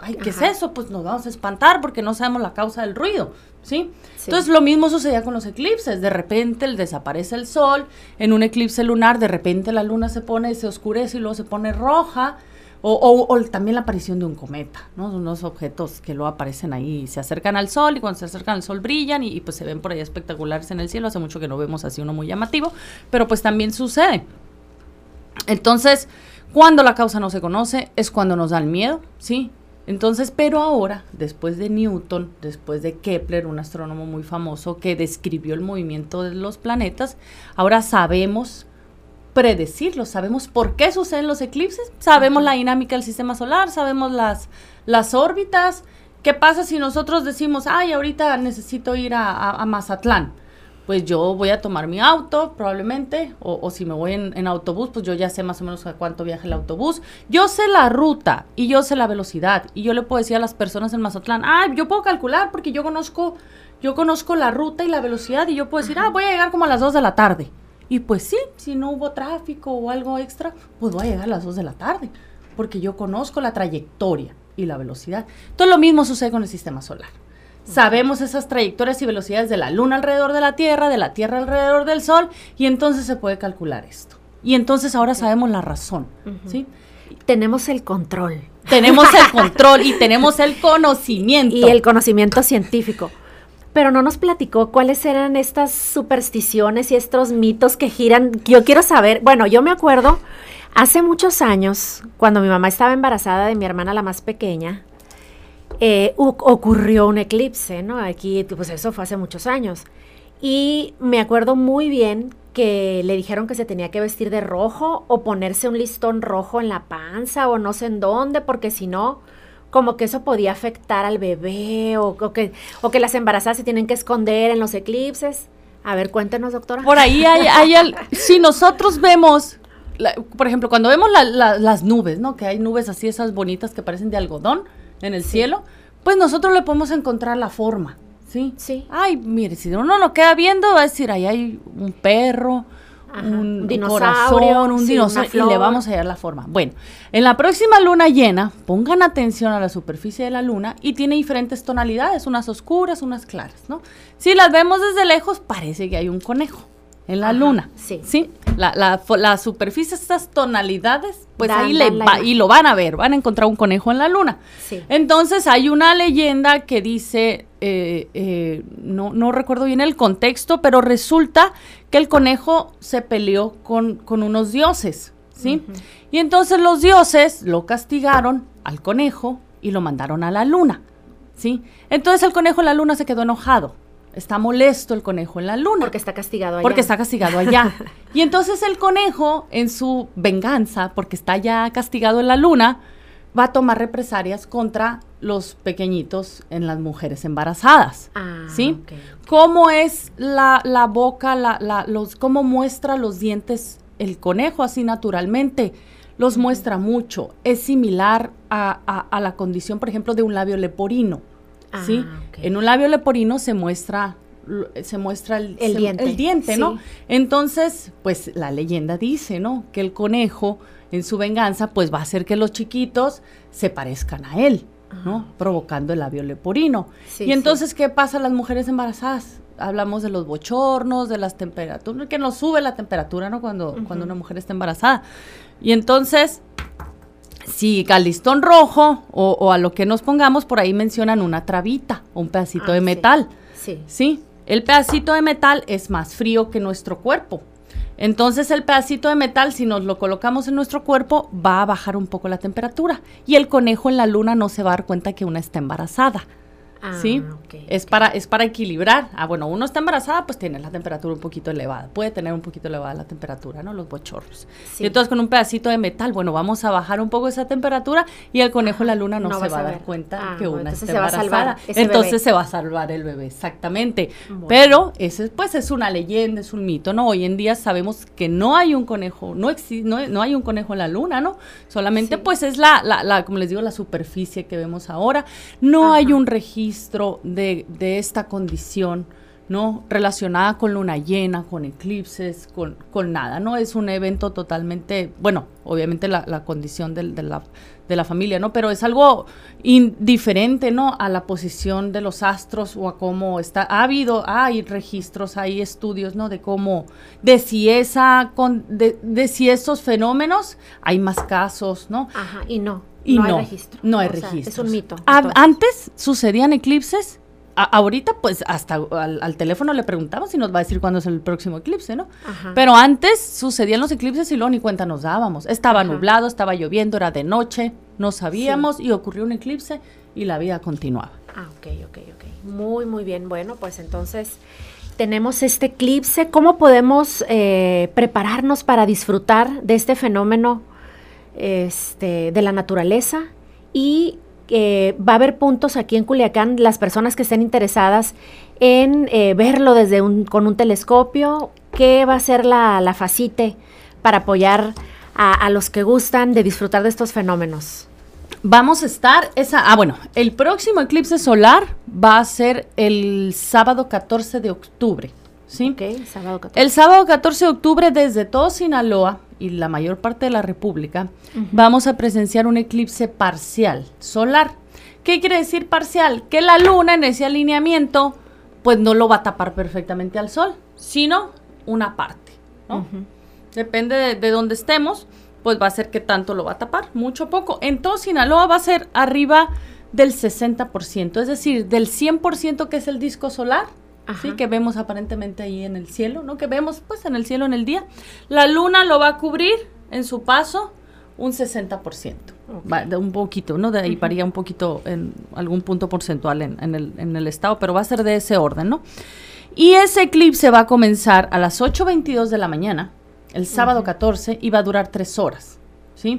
ay, ¿qué es eso? Pues nos vamos a espantar porque no sabemos la causa del ruido, ¿sí? Entonces lo mismo sucedía con los eclipses, de repente desaparece el sol, en un eclipse lunar de repente la luna se oscurece y luego se pone roja, o también la aparición de un cometa, ¿no? Unos objetos que luego aparecen ahí, se acercan al sol y cuando se acercan al sol brillan y pues se ven por ahí espectaculares en el cielo. Hace mucho que no vemos así uno muy llamativo, pero pues también sucede. Entonces, cuando la causa no se conoce es cuando nos da el miedo, ¿sí? Entonces, pero ahora, después de Newton, después de Kepler, un astrónomo muy famoso que describió el movimiento de los planetas, ahora sabemos predecirlo, sabemos por qué suceden los eclipses, sabemos la dinámica del sistema solar, sabemos las órbitas. ¿Qué pasa si nosotros decimos, ay, ahorita necesito ir a Mazatlán? Pues yo voy a tomar mi auto, probablemente, o si me voy en autobús, pues yo ya sé más o menos a cuánto viaja el autobús. Yo sé la ruta y yo sé la velocidad, y yo le puedo decir a las personas en Mazatlán, yo puedo calcular porque yo conozco la ruta y la velocidad, y yo puedo decir, voy a llegar como a las 2 de la tarde. Y pues sí, si no hubo tráfico o algo extra, pues voy a llegar a las 2 de la tarde, porque yo conozco la trayectoria y la velocidad. Entonces lo mismo sucede con el sistema solar. Sabemos esas trayectorias y velocidades de la luna alrededor de la Tierra alrededor del Sol, y entonces se puede calcular esto. Y entonces ahora sabemos la razón, ¿sí? Tenemos el control. Tenemos el control y tenemos el conocimiento. Y el conocimiento científico. Pero no nos platicó cuáles eran estas supersticiones y estos mitos que giran. Yo quiero saber, bueno, yo me acuerdo hace muchos años, cuando mi mamá estaba embarazada de mi hermana la más pequeña, ocurrió un eclipse, ¿no? Aquí, pues eso fue hace muchos años. Y me acuerdo muy bien que le dijeron que se tenía que vestir de rojo o ponerse un listón rojo en la panza o no sé en dónde, porque si no, como que eso podía afectar al bebé o que las embarazadas se tienen que esconder en los eclipses. A ver, cuéntenos, doctora. Por ahí si nosotros vemos, por ejemplo, cuando vemos las nubes, ¿no? Que hay nubes así, esas bonitas que parecen de algodón en el cielo, pues nosotros le podemos encontrar la forma, ¿sí? Sí. Ay, mire, si uno lo queda viendo, va a decir, ahí hay un perro, un dinosaurio, un dinosaurio, y le vamos a hallar la forma. Bueno, en la próxima luna llena, pongan atención a la superficie de la luna y tiene diferentes tonalidades, unas oscuras, unas claras, ¿no? Si las vemos desde lejos, parece que hay un conejo en la luna, ¿sí? La superficie, estas tonalidades, pues y lo van a ver, van a encontrar un conejo en la luna. Sí. Entonces hay una leyenda que dice, no recuerdo bien el contexto, pero resulta que el conejo se peleó con unos dioses, ¿sí? Uh-huh. Y entonces los dioses lo castigaron al conejo y lo mandaron a la luna, ¿sí? Entonces el conejo en la luna se quedó enojado. Está molesto el conejo en la luna. Porque está castigado allá. Porque está castigado allá. Y entonces el conejo, en su venganza, porque está ya castigado en la luna, va a tomar represalias contra los pequeñitos en las mujeres embarazadas. ¿Sí? Okay. ¿Cómo es la boca, cómo muestra los dientes el conejo así naturalmente? Los muestra mucho. Es similar a la condición, por ejemplo, de un labio leporino. ¿Sí? Okay. En un labio leporino se muestra el diente, ¿no? Sí. Entonces, pues la leyenda dice, ¿no? Que el conejo en su venganza pues va a hacer que los chiquitos se parezcan a él, ¿no? Provocando el labio leporino. Sí, y entonces, ¿qué pasa a las mujeres embarazadas? Hablamos de los bochornos, de las temperaturas, que nos sube la temperatura, ¿no? Cuando una mujer está embarazada. Y entonces, si al listón rojo o a lo que nos pongamos, por ahí mencionan una trabita o un pedacito de metal. Sí. El pedacito de metal es más frío que nuestro cuerpo. Entonces el pedacito de metal, si nos lo colocamos en nuestro cuerpo, va a bajar un poco la temperatura. Y el conejo en la luna no se va a dar cuenta que una está embarazada. ¿Sí? Okay, es para equilibrar. Bueno, uno está embarazada, pues tiene la temperatura un poquito elevada. Puede tener un poquito elevada la temperatura, ¿no? Los bochornos. Sí. Y entonces con un pedacito de metal, bueno, vamos a bajar un poco esa temperatura y el conejo en la luna no se va a dar cuenta que una está embarazada. Entonces se va a salvar el bebé, exactamente. Bueno. Pero ese pues es una leyenda, es un mito, ¿no? Hoy en día sabemos que no hay un conejo, no hay un conejo en la luna, ¿no? Solamente pues es como les digo, la superficie que vemos ahora. No hay un registro de esta condición, ¿no? Relacionada con luna llena, con eclipses, con nada, ¿no? Es un evento totalmente, bueno, obviamente la condición de la familia, ¿no? Pero es algo indiferente, ¿no? A la posición de los astros o a cómo está. Hay registros, hay estudios, ¿no? De si esos fenómenos hay más casos, ¿no? Ajá, y no hay registro. No hay registro. Es un mito. Antes sucedían eclipses. Ahorita, pues, hasta al teléfono le preguntamos si nos va a decir cuándo es el próximo eclipse, ¿no? Ajá. Pero antes sucedían los eclipses y luego ni cuenta nos dábamos. Estaba nublado, estaba lloviendo, era de noche, no sabíamos y ocurrió un eclipse y la vida continuaba. Ok. Muy, muy bien. Bueno, pues entonces tenemos este eclipse. ¿Cómo podemos prepararnos para disfrutar de este fenómeno de la naturaleza? Y va a haber puntos aquí en Culiacán, las personas que estén interesadas en verlo con un telescopio. ¿Qué va a ser la FACITE para apoyar a los que gustan de disfrutar de estos fenómenos? Vamos a estar, el próximo eclipse solar va a ser el sábado 14 de octubre, ¿sí? Ok, sábado 14. El sábado 14 de octubre desde todo Sinaloa y la mayor parte de la República, vamos a presenciar un eclipse parcial solar. ¿Qué quiere decir parcial? Que la luna en ese alineamiento, pues no lo va a tapar perfectamente al sol, sino una parte, ¿no? Depende de dónde estemos, pues va a ser que tanto lo va a tapar, mucho o poco. En todo Sinaloa va a ser arriba del 60%, es decir, del 100% que es el disco solar, ¿sí? Que vemos aparentemente ahí en el cielo, ¿no? Que vemos pues en el cielo en el día. La luna lo va a cubrir en su paso un 60%, de un poquito, ¿no? De ahí varía un poquito en algún punto porcentual en el estado, pero va a ser de ese orden, ¿no? Y ese eclipse va a comenzar a las 8:22 de la mañana, el sábado 14, y va a durar 3 horas, ¿sí?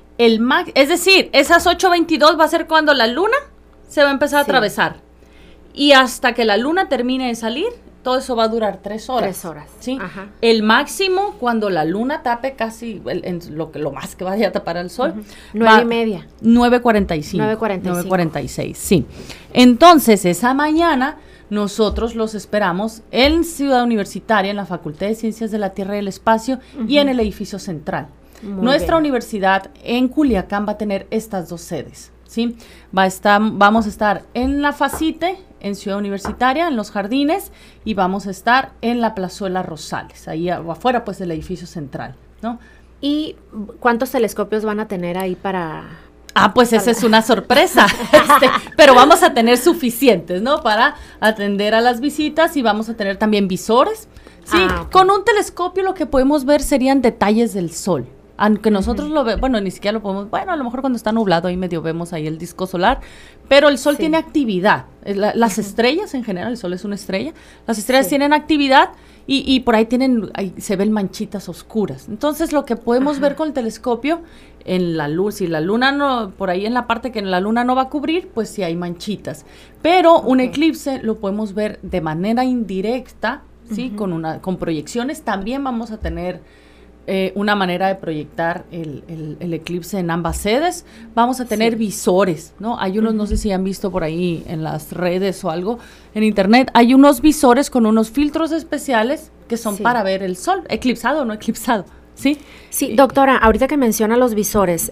Es decir, esas 8:22 va a ser cuando la luna se va a empezar a atravesar. Y hasta que la luna termine de salir, todo eso va a durar 3 horas. 3 horas. ¿Sí? El máximo, cuando la luna tape casi lo más que vaya a tapar al sol. 9:30. 9:45. 9:46, sí. Entonces, esa mañana, nosotros los esperamos en Ciudad Universitaria, en la Facultad de Ciencias de la Tierra y el Espacio, y en el edificio central. Nuestra universidad en Culiacán va a tener estas 2 sedes, ¿sí? Vamos a estar en la FACITE, en Ciudad Universitaria, en los jardines, y vamos a estar en la Plazuela Rosales, ahí afuera pues del edificio central, ¿no? ¿Y cuántos telescopios van a tener ahí para...? Pues esa es una sorpresa, pero vamos a tener suficientes, ¿no? Para atender a las visitas, y vamos a tener también visores, ¿sí? Con un telescopio lo que podemos ver serían detalles del sol. Aunque nosotros ni siquiera lo podemos, a lo mejor cuando está nublado ahí medio vemos ahí el disco solar, pero el sol tiene actividad. Las estrellas en general, el sol es una estrella, las estrellas tienen actividad y por ahí se ven manchitas oscuras. Entonces lo que podemos ver con el telescopio en la luz, si la luna no, por ahí en la parte que la luna no va a cubrir, pues sí hay manchitas. Pero un eclipse lo podemos ver de manera indirecta, ¿sí? Con proyecciones. También vamos a tener una manera de proyectar el eclipse en ambas sedes. Vamos a tener visores, ¿no? Hay unos, no sé si han visto por ahí en las redes o algo, en internet, hay unos visores con unos filtros especiales que son para ver el sol, eclipsado o no eclipsado, ¿sí? Sí, doctora, ahorita que menciona los visores,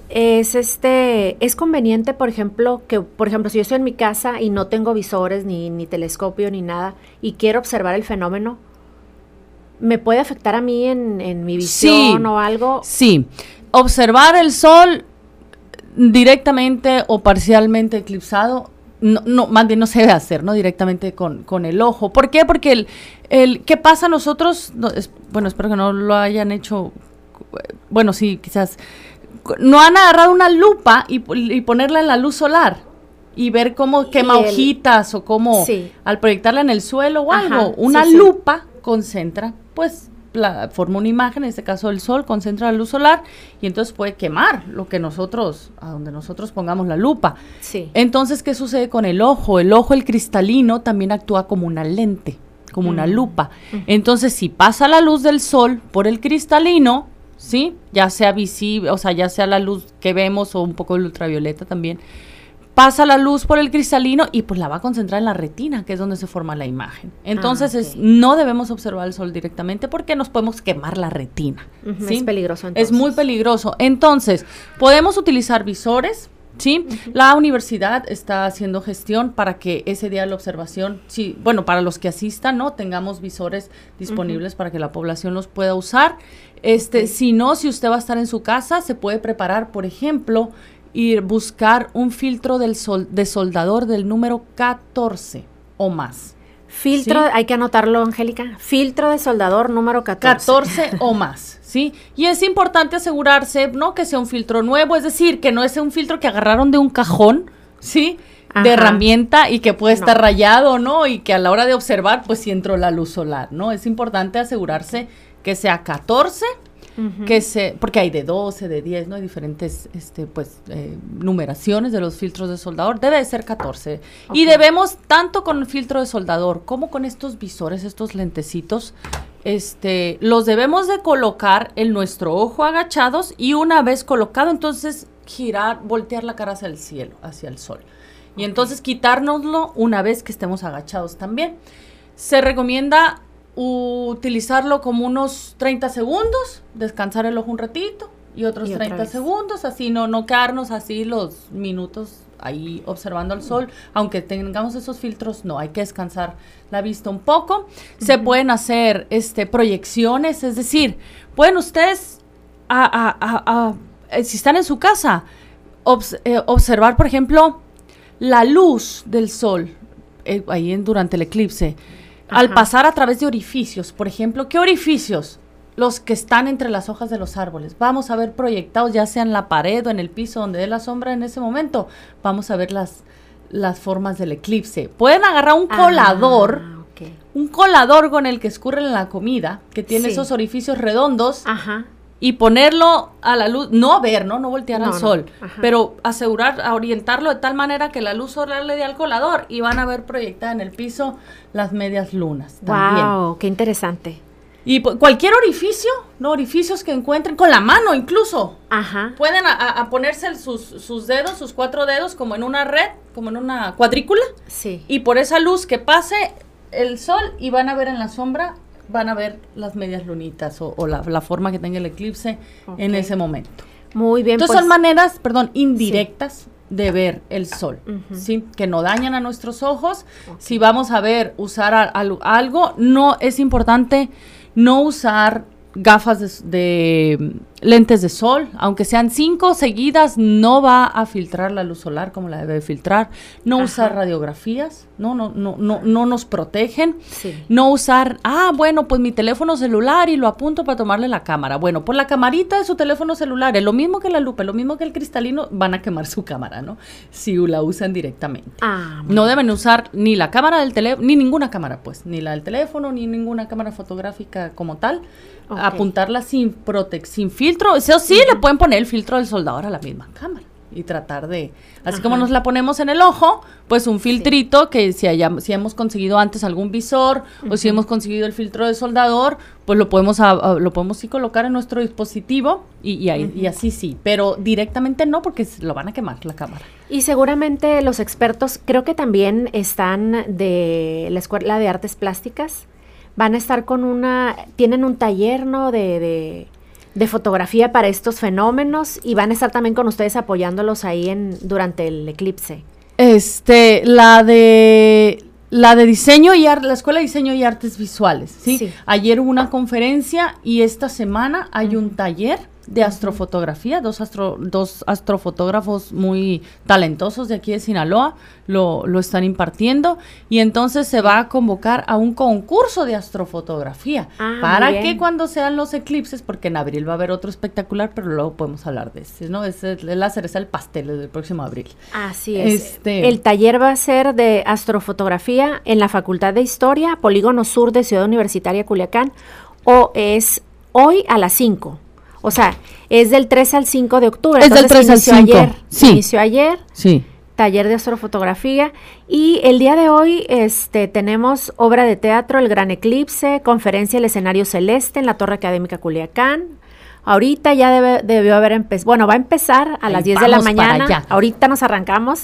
es conveniente, por ejemplo, si yo estoy en mi casa y no tengo visores, ni telescopio, ni nada, y quiero observar el fenómeno, ¿me puede afectar a mí en mi visión o algo? Sí, observar el sol directamente o parcialmente eclipsado, más bien no se debe hacer, ¿no? Directamente con el ojo. ¿Por qué? Porque ¿qué pasa a nosotros? Espero que no lo hayan hecho, sí, quizás, no han agarrado una lupa y ponerla en la luz solar y ver cómo quema hojitas o cómo, al proyectarla en el suelo o algo, una lupa concentra, pues forma una imagen, en este caso el sol, concentra la luz solar y entonces puede quemar a donde nosotros pongamos la lupa. Entonces, ¿qué sucede con el ojo? El ojo, el cristalino, también actúa como una lente, como una lupa. Entonces, si pasa la luz del sol por el cristalino, ¿sí? Ya sea visible, ya sea la luz que vemos o un poco de ultravioleta también, pasa la luz por el cristalino y pues la va a concentrar en la retina, que es donde se forma la imagen. Entonces no debemos observar el sol directamente porque nos podemos quemar la retina. ¿Sí? Es peligroso entonces. Es muy peligroso. Entonces, podemos utilizar visores, ¿sí? La universidad está haciendo gestión para que ese día de la observación, sí, bueno, para los que asistan, ¿no? Tengamos visores disponibles para que la población los pueda usar. Si no, si usted va a estar en su casa, se puede preparar, por ejemplo, y buscar un filtro de soldador del número 14 o más. Filtro, ¿sí? Hay que anotarlo, Angélica. Filtro de soldador número 14. 14 o más, ¿sí? Y es importante asegurarse, ¿no? Que sea un filtro nuevo, es decir, que no es un filtro que agarraron de un cajón, ¿sí? De herramienta y que puede estar rayado, ¿no? Y que a la hora de observar, pues sí entró la luz solar, ¿no? Es importante asegurarse que sea 14, porque hay de 12, de 10, ¿no? Hay diferentes, numeraciones de los filtros de soldador. Debe de ser 14. Y debemos, tanto con el filtro de soldador como con estos visores, estos lentecitos, los debemos de colocar en nuestro ojo agachados y una vez colocado, entonces voltear la cara hacia el cielo, hacia el sol. Y entonces quitárnoslo una vez que estemos agachados también. Se recomienda utilizarlo como unos 30 segundos, descansar el ojo un ratito y otros 30 segundos, así no quedarnos así los minutos ahí observando el sol, aunque tengamos esos filtros, no, hay que descansar la vista un poco. Se pueden hacer proyecciones, es decir, pueden ustedes si están en su casa, observar, por ejemplo, la luz del sol ahí durante el eclipse. Al pasar a través de orificios, por ejemplo, ¿qué orificios? Los que están entre las hojas de los árboles. Vamos a ver proyectados, ya sea en la pared o en el piso donde dé la sombra en ese momento. Vamos a ver las formas del eclipse. Pueden agarrar un colador, un colador con el que escurren la comida, que tiene esos orificios redondos, y ponerlo a la luz, no ver, no voltear al sol, pero orientarlo de tal manera que la luz solar le dé al colador y van a ver proyectada en el piso las medias lunas. Wow, qué interesante. Y cualquier orificio, orificios que encuentren, con la mano incluso, pueden ponerse sus dedos, sus 4 dedos, como en una red, como en una cuadrícula, y por esa luz que pase el sol y van a ver en la sombra, van a ver las medias lunitas o la forma que tenga el eclipse en ese momento. Muy bien. Entonces son maneras, indirectas de ver el sol, ¿sí? Que no dañan a nuestros ojos. Si vamos a usar algo, no es importante no usar gafas de lentes de sol, aunque sean 5 seguidas, no va a filtrar la luz solar como la debe filtrar. No usar radiografías, no nos protegen. No usar, pues mi teléfono celular y lo apunto para tomarle la cámara. Bueno, por la camarita de su teléfono celular, es lo mismo que la lupa, es lo mismo que el cristalino, van a quemar su cámara, ¿no? Si la usan directamente. No deben usar ni la cámara del teléfono, ni ninguna cámara, pues, ni la del teléfono, ni ninguna cámara fotográfica como tal. Apuntarla sin filtro. Eso sí, le pueden poner el filtro del soldador a la misma cámara y tratar de, así como nos la ponemos en el ojo, pues un filtrito que si hemos conseguido antes algún visor o si hemos conseguido el filtro de soldador, pues lo podemos sí colocar en nuestro dispositivo y así sí, pero directamente no, porque lo van a quemar la cámara. Y seguramente los expertos, creo que también están de la Escuela de Artes Plásticas, van a estar tienen un taller, ¿no? de fotografía para estos fenómenos y van a estar también con ustedes apoyándolos ahí durante el eclipse. La de diseño y arte, la Escuela de Diseño y Artes Visuales, ¿sí? Ayer hubo una conferencia y esta semana hay un taller de astrofotografía, dos astrofotógrafos muy talentosos de aquí de Sinaloa lo están impartiendo y entonces se va a convocar a un concurso de astrofotografía para que cuando sean los eclipses, porque en abril va a haber otro espectacular, pero luego podemos hablar de ese, ¿no? Es la cereza del pastel del próximo abril. Así es. El taller va a ser de astrofotografía en la Facultad de Historia, Polígono Sur de Ciudad Universitaria Culiacán, o es hoy a las 5. O sea, es del 3 al 5 de octubre. Es del 3 al 5. Inició ayer. Sí. Taller de astrofotografía. Y el día de hoy tenemos obra de teatro, El Gran Eclipse, conferencia El Escenario Celeste en la Torre Académica Culiacán. Ahorita ya debió haber empezado. Bueno, va a empezar a las 10 de la mañana. Ahorita nos arrancamos.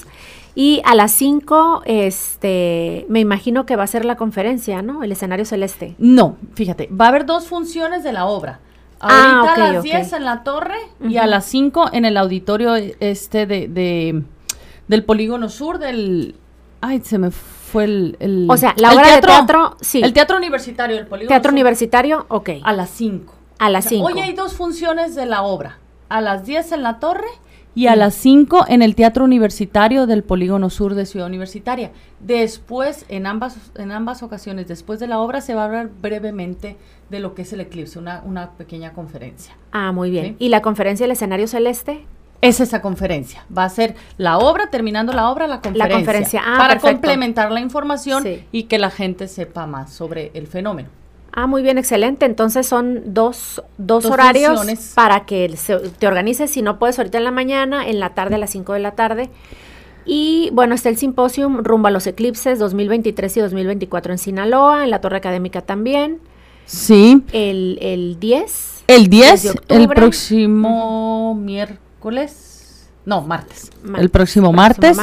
Y a las 5, me imagino que va a ser la conferencia, ¿no? El escenario celeste. No, fíjate, va a haber 2 funciones de la obra. Ahorita a las 10 en la torre y a las 5 en el auditorio del Polígono Sur del... Ay, se me fue el o sea, la obra de teatro, sí. El Teatro Universitario del Polígono Teatro Sur. Universitario, ok. A las 5. A las 5. Hoy hay 2 funciones de la obra. A las 10 en la torre y a las 5 en el Teatro Universitario del Polígono Sur de Ciudad Universitaria. Después, en ambas ocasiones, después de la obra, se va a hablar brevemente de lo que es el eclipse, una pequeña conferencia. Ah, muy bien. ¿Sí? ¿Y la conferencia del escenario celeste? Es esa conferencia. Va a ser la obra, terminando la obra, la conferencia. La conferencia, para perfecto. complementar la información Sí. y que la gente sepa más sobre el fenómeno. Ah, muy bien, excelente. Entonces son dos horarios funciones. para que te organices. Si no puedes ahorita en la mañana, en la tarde a las 5 de la tarde. Y bueno, está el simposium rumbo a los eclipses 2023 y 2024 en Sinaloa, en la Torre Académica también. Sí. El 10. El 10, de octubre. el próximo miércoles. No, martes. El próximo martes.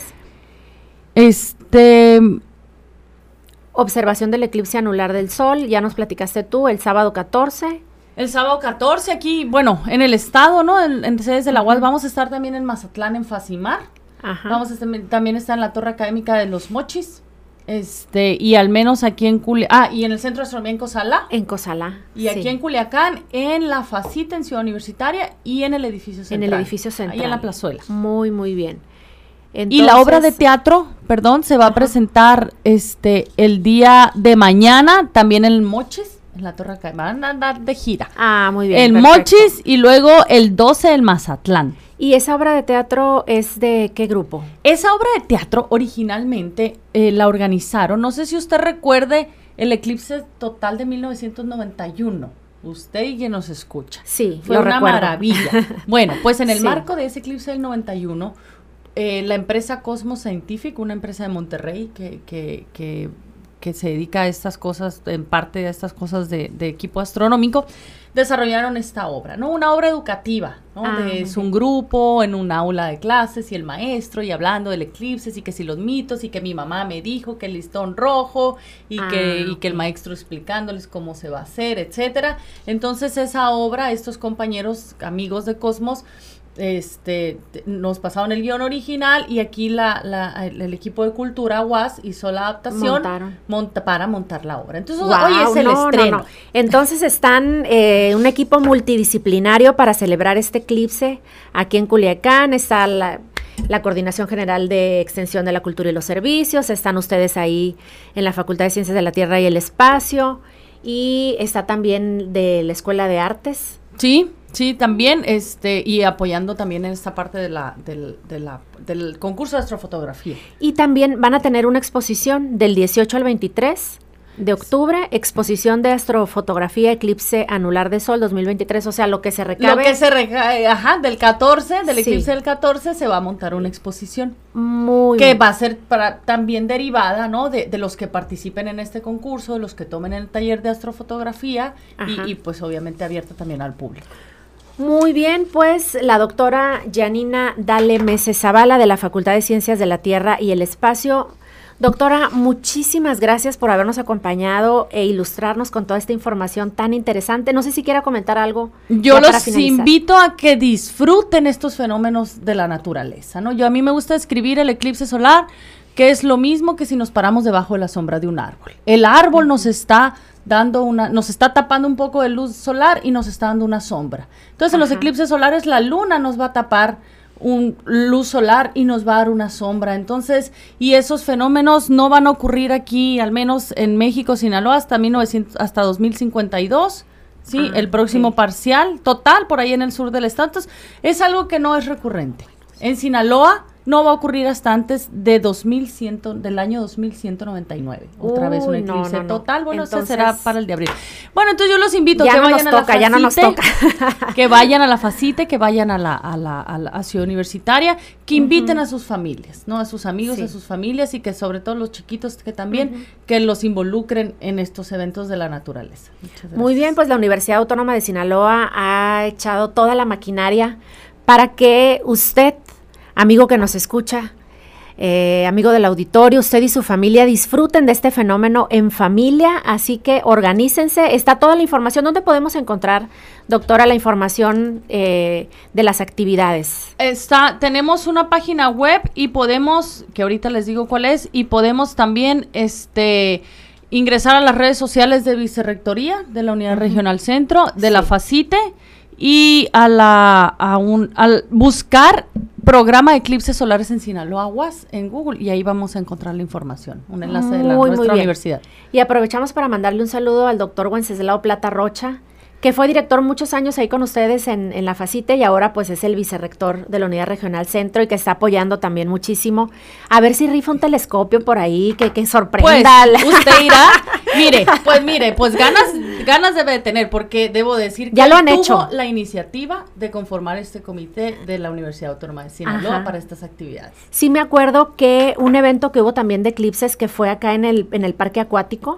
Observación del eclipse anular del sol, ya nos platicaste tú, el sábado 14. El sábado 14 aquí, bueno, en el estado, ¿no? En sedes de la UAS, vamos a estar también en Mazatlán, en Facimar. Ajá. Vamos a también estar en la Torre Académica de los Mochis. Y al menos aquí en Culiacán, y en el Centro de Astronomía en Cozalá. En Cozalá. Y aquí en Culiacán, en la Facita, en Ciudad Universitaria, y en el edificio central. En el edificio central. Ahí en la plazuela. Muy, muy bien. Entonces, y la obra de teatro, se va a presentar el día de mañana, también en Mochis, en la Torre Académica. Van a andar de gira. Ah, muy bien. El perfecto. Mochis y luego el 12 en Mazatlán. ¿Y esa obra de teatro es de qué grupo? Esa obra de teatro originalmente la organizaron, no sé si usted recuerde el eclipse total de 1991. Usted y quien nos escucha. Sí, fue lo una recuerdo. maravilla. Bueno, pues en el Sí. marco de ese eclipse del 91, la empresa Cosmos Scientific, una empresa de Monterrey que se dedica a estas cosas, en parte a estas cosas de equipo astronómico, desarrollaron esta obra, ¿no? Una obra educativa, ¿no? Es un grupo en un aula de clases y el maestro y hablando del eclipse y que si los mitos y que mi mamá me dijo que el listón rojo y que el maestro explicándoles cómo se va a hacer, etcétera. Entonces esa obra, estos compañeros, amigos de Cosmos, nos pasaron el guión original y aquí el equipo de Cultura UAS hizo la adaptación para montar la obra. Entonces hoy es el estreno. No. Entonces están un equipo multidisciplinario para celebrar este eclipse aquí en Culiacán. Está la Coordinación General de Extensión de la Cultura y los Servicios, están ustedes ahí en la Facultad de Ciencias de la Tierra y el Espacio, y está también de la Escuela de Artes. Sí, también, y apoyando también en esta parte del concurso de astrofotografía. Y también van a tener una exposición del 18 al 23 de octubre, exposición de astrofotografía eclipse anular de sol 2023, o sea, lo que se recabe. Del 14, del eclipse del 14, se va a montar una exposición. Muy que bien. va a ser también derivada, ¿no? De los que participen en este concurso, de los que tomen el taller de astrofotografía y pues obviamente abierta también al público. Muy bien, pues la doctora Yanina Dale Meses Zavala de la Facultad de Ciencias de la Tierra y el Espacio. Doctora, muchísimas gracias por habernos acompañado e ilustrarnos con toda esta información tan interesante. No sé si quiera comentar algo. Yo los invito a que disfruten estos fenómenos de la naturaleza, ¿no? A mí me gusta describir el eclipse solar, que es lo mismo que si nos paramos debajo de la sombra de un árbol. El árbol nos está tapando un poco de luz solar y nos está dando una sombra. Entonces, en los eclipses solares, la luna nos va a tapar luz solar y nos va a dar una sombra. Entonces, y esos fenómenos no van a ocurrir aquí, al menos en México, Sinaloa, hasta 2052. Sí, el próximo parcial total por ahí en el sur del estado. Entonces, es algo que no es recurrente. En Sinaloa no va a ocurrir hasta antes del año 2199. Otra vez un eclipse total. Bueno, entonces, ese será para el de abril. Bueno, entonces yo los invito a que vayan a la Facite, ya no nos toca. Que vayan a la Facite, que vayan a la Ciudad Universitaria, que inviten a sus familias, ¿no? A sus amigos, a sus familias, y que sobre todo los chiquitos que también, que los involucren en estos eventos de la naturaleza. Muchas gracias. Muy bien, pues la Universidad Autónoma de Sinaloa ha echado toda la maquinaria para que usted, amigo que nos escucha, amigo del auditorio, usted y su familia disfruten de este fenómeno en familia, así que organícense. Está toda la información. ¿Dónde podemos encontrar, doctora, la información de las actividades? Tenemos una página web y podemos, que ahorita les digo cuál es, y podemos también ingresar a las redes sociales de Vicerrectoría, de la Unidad Regional Centro, de la FACITE, y al buscar programa de eclipses solares en Sinaloa UAS en Google, y ahí vamos a encontrar la información, un enlace de nuestra universidad. Y aprovechamos para mandarle un saludo al doctor Wenceslao Plata Rocha, que fue director muchos años ahí con ustedes en la FACITE y ahora pues es el vicerrector de la Unidad Regional Centro y que está apoyando también muchísimo. A ver si rifa un telescopio por ahí, que sorprenda. Pues, usted irá, mire, pues ganas debe de tener, porque debo decir que ya lo han tuvo hecho la iniciativa de conformar este comité de la Universidad Autónoma de Sinaloa para estas actividades. Sí me acuerdo que un evento que hubo también de eclipses que fue acá en el parque acuático.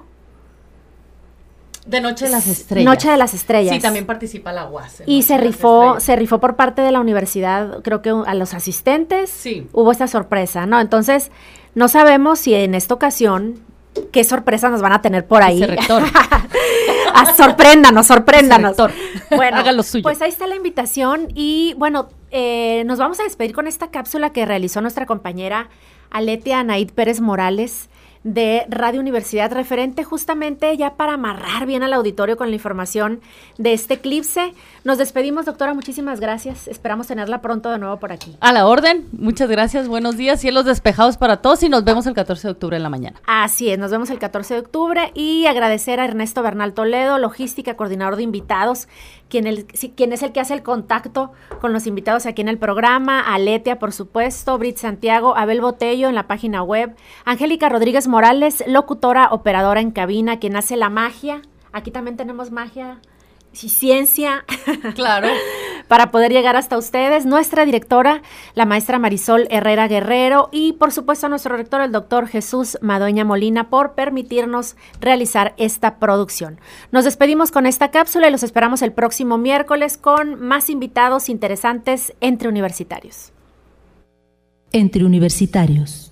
De Noche de las Estrellas. Noche de las Estrellas. Sí, también participa la UAS. Y se rifó por parte de la universidad, creo que a los asistentes. Sí. Hubo esta sorpresa, ¿no? Entonces, no sabemos si en esta ocasión, qué sorpresa nos van a tener por ahí. Vicerrector. Sorpréndanos. Bueno, haga lo suyo. Pues ahí está la invitación y bueno, nos vamos a despedir con esta cápsula que realizó nuestra compañera Aletia Anaid Pérez Morales de Radio Universidad, referente justamente ya para amarrar bien al auditorio con la información de este eclipse. Nos despedimos, doctora, muchísimas gracias. Esperamos tenerla pronto de nuevo por aquí. A la orden, muchas gracias, buenos días, cielos despejados para todos y nos vemos el 14 de octubre en la mañana. Así es, nos vemos el 14 de octubre y agradecer a Ernesto Bernal Toledo, logística, coordinador de invitados, quien es el que hace el contacto con los invitados aquí en el programa, a Letia, por supuesto, Brit Santiago, Abel Botello en la página web, Angélica Rodríguez Morales, locutora, operadora en cabina, quien hace la magia. Aquí también tenemos magia y ciencia. Claro. Para poder llegar hasta ustedes. Nuestra directora, la maestra Marisol Herrera Guerrero, y por supuesto nuestro rector, el doctor Jesús Madueña Molina, por permitirnos realizar esta producción. Nos despedimos con esta cápsula y los esperamos el próximo miércoles con más invitados interesantes entre universitarios. Entre universitarios.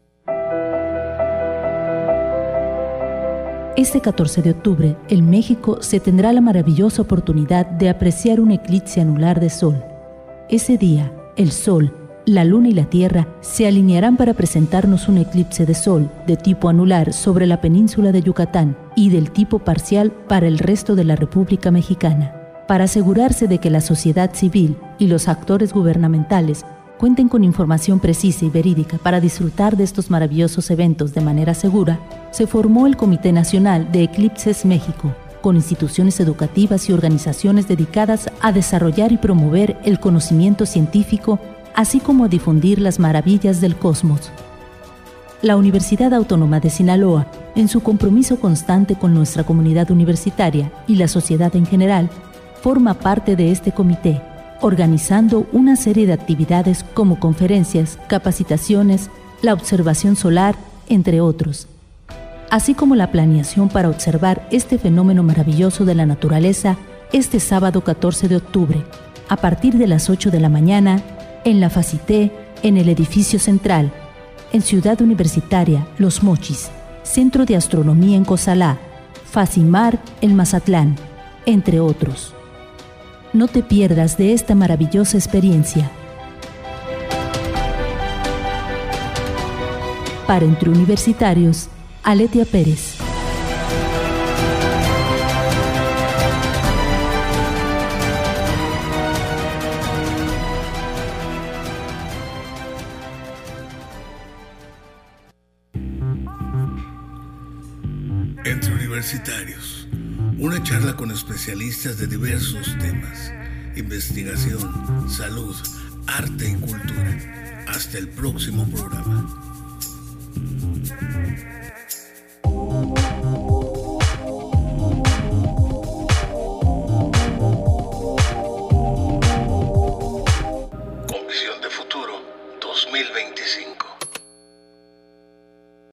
Este 14 de octubre, en México, se tendrá la maravillosa oportunidad de apreciar un eclipse anular de sol. Ese día, el sol, la luna y la tierra se alinearán para presentarnos un eclipse de sol de tipo anular sobre la península de Yucatán y del tipo parcial para el resto de la República Mexicana. Para asegurarse de que la sociedad civil y los actores gubernamentales cuenten con información precisa y verídica para disfrutar de estos maravillosos eventos de manera segura, se formó el Comité Nacional de Eclipses México, con instituciones educativas y organizaciones dedicadas a desarrollar y promover el conocimiento científico, así como a difundir las maravillas del cosmos. La Universidad Autónoma de Sinaloa, en su compromiso constante con nuestra comunidad universitaria y la sociedad en general, forma parte de este comité, organizando una serie de actividades como conferencias, capacitaciones, la observación solar, entre otros, así como la planeación para observar este fenómeno maravilloso de la naturaleza este sábado 14 de octubre, a partir de las 8 de la mañana, en la FACITE, en el edificio central, en Ciudad Universitaria, Los Mochis, Centro de Astronomía en Cozalá, Facimar, en Mazatlán, entre otros. No te pierdas de esta maravillosa experiencia. Para Entre Universitarios, Aletia Pérez. Entre Universitarios, una charla con especialistas de diversos temas, investigación, salud, arte y cultura. Hasta el próximo programa.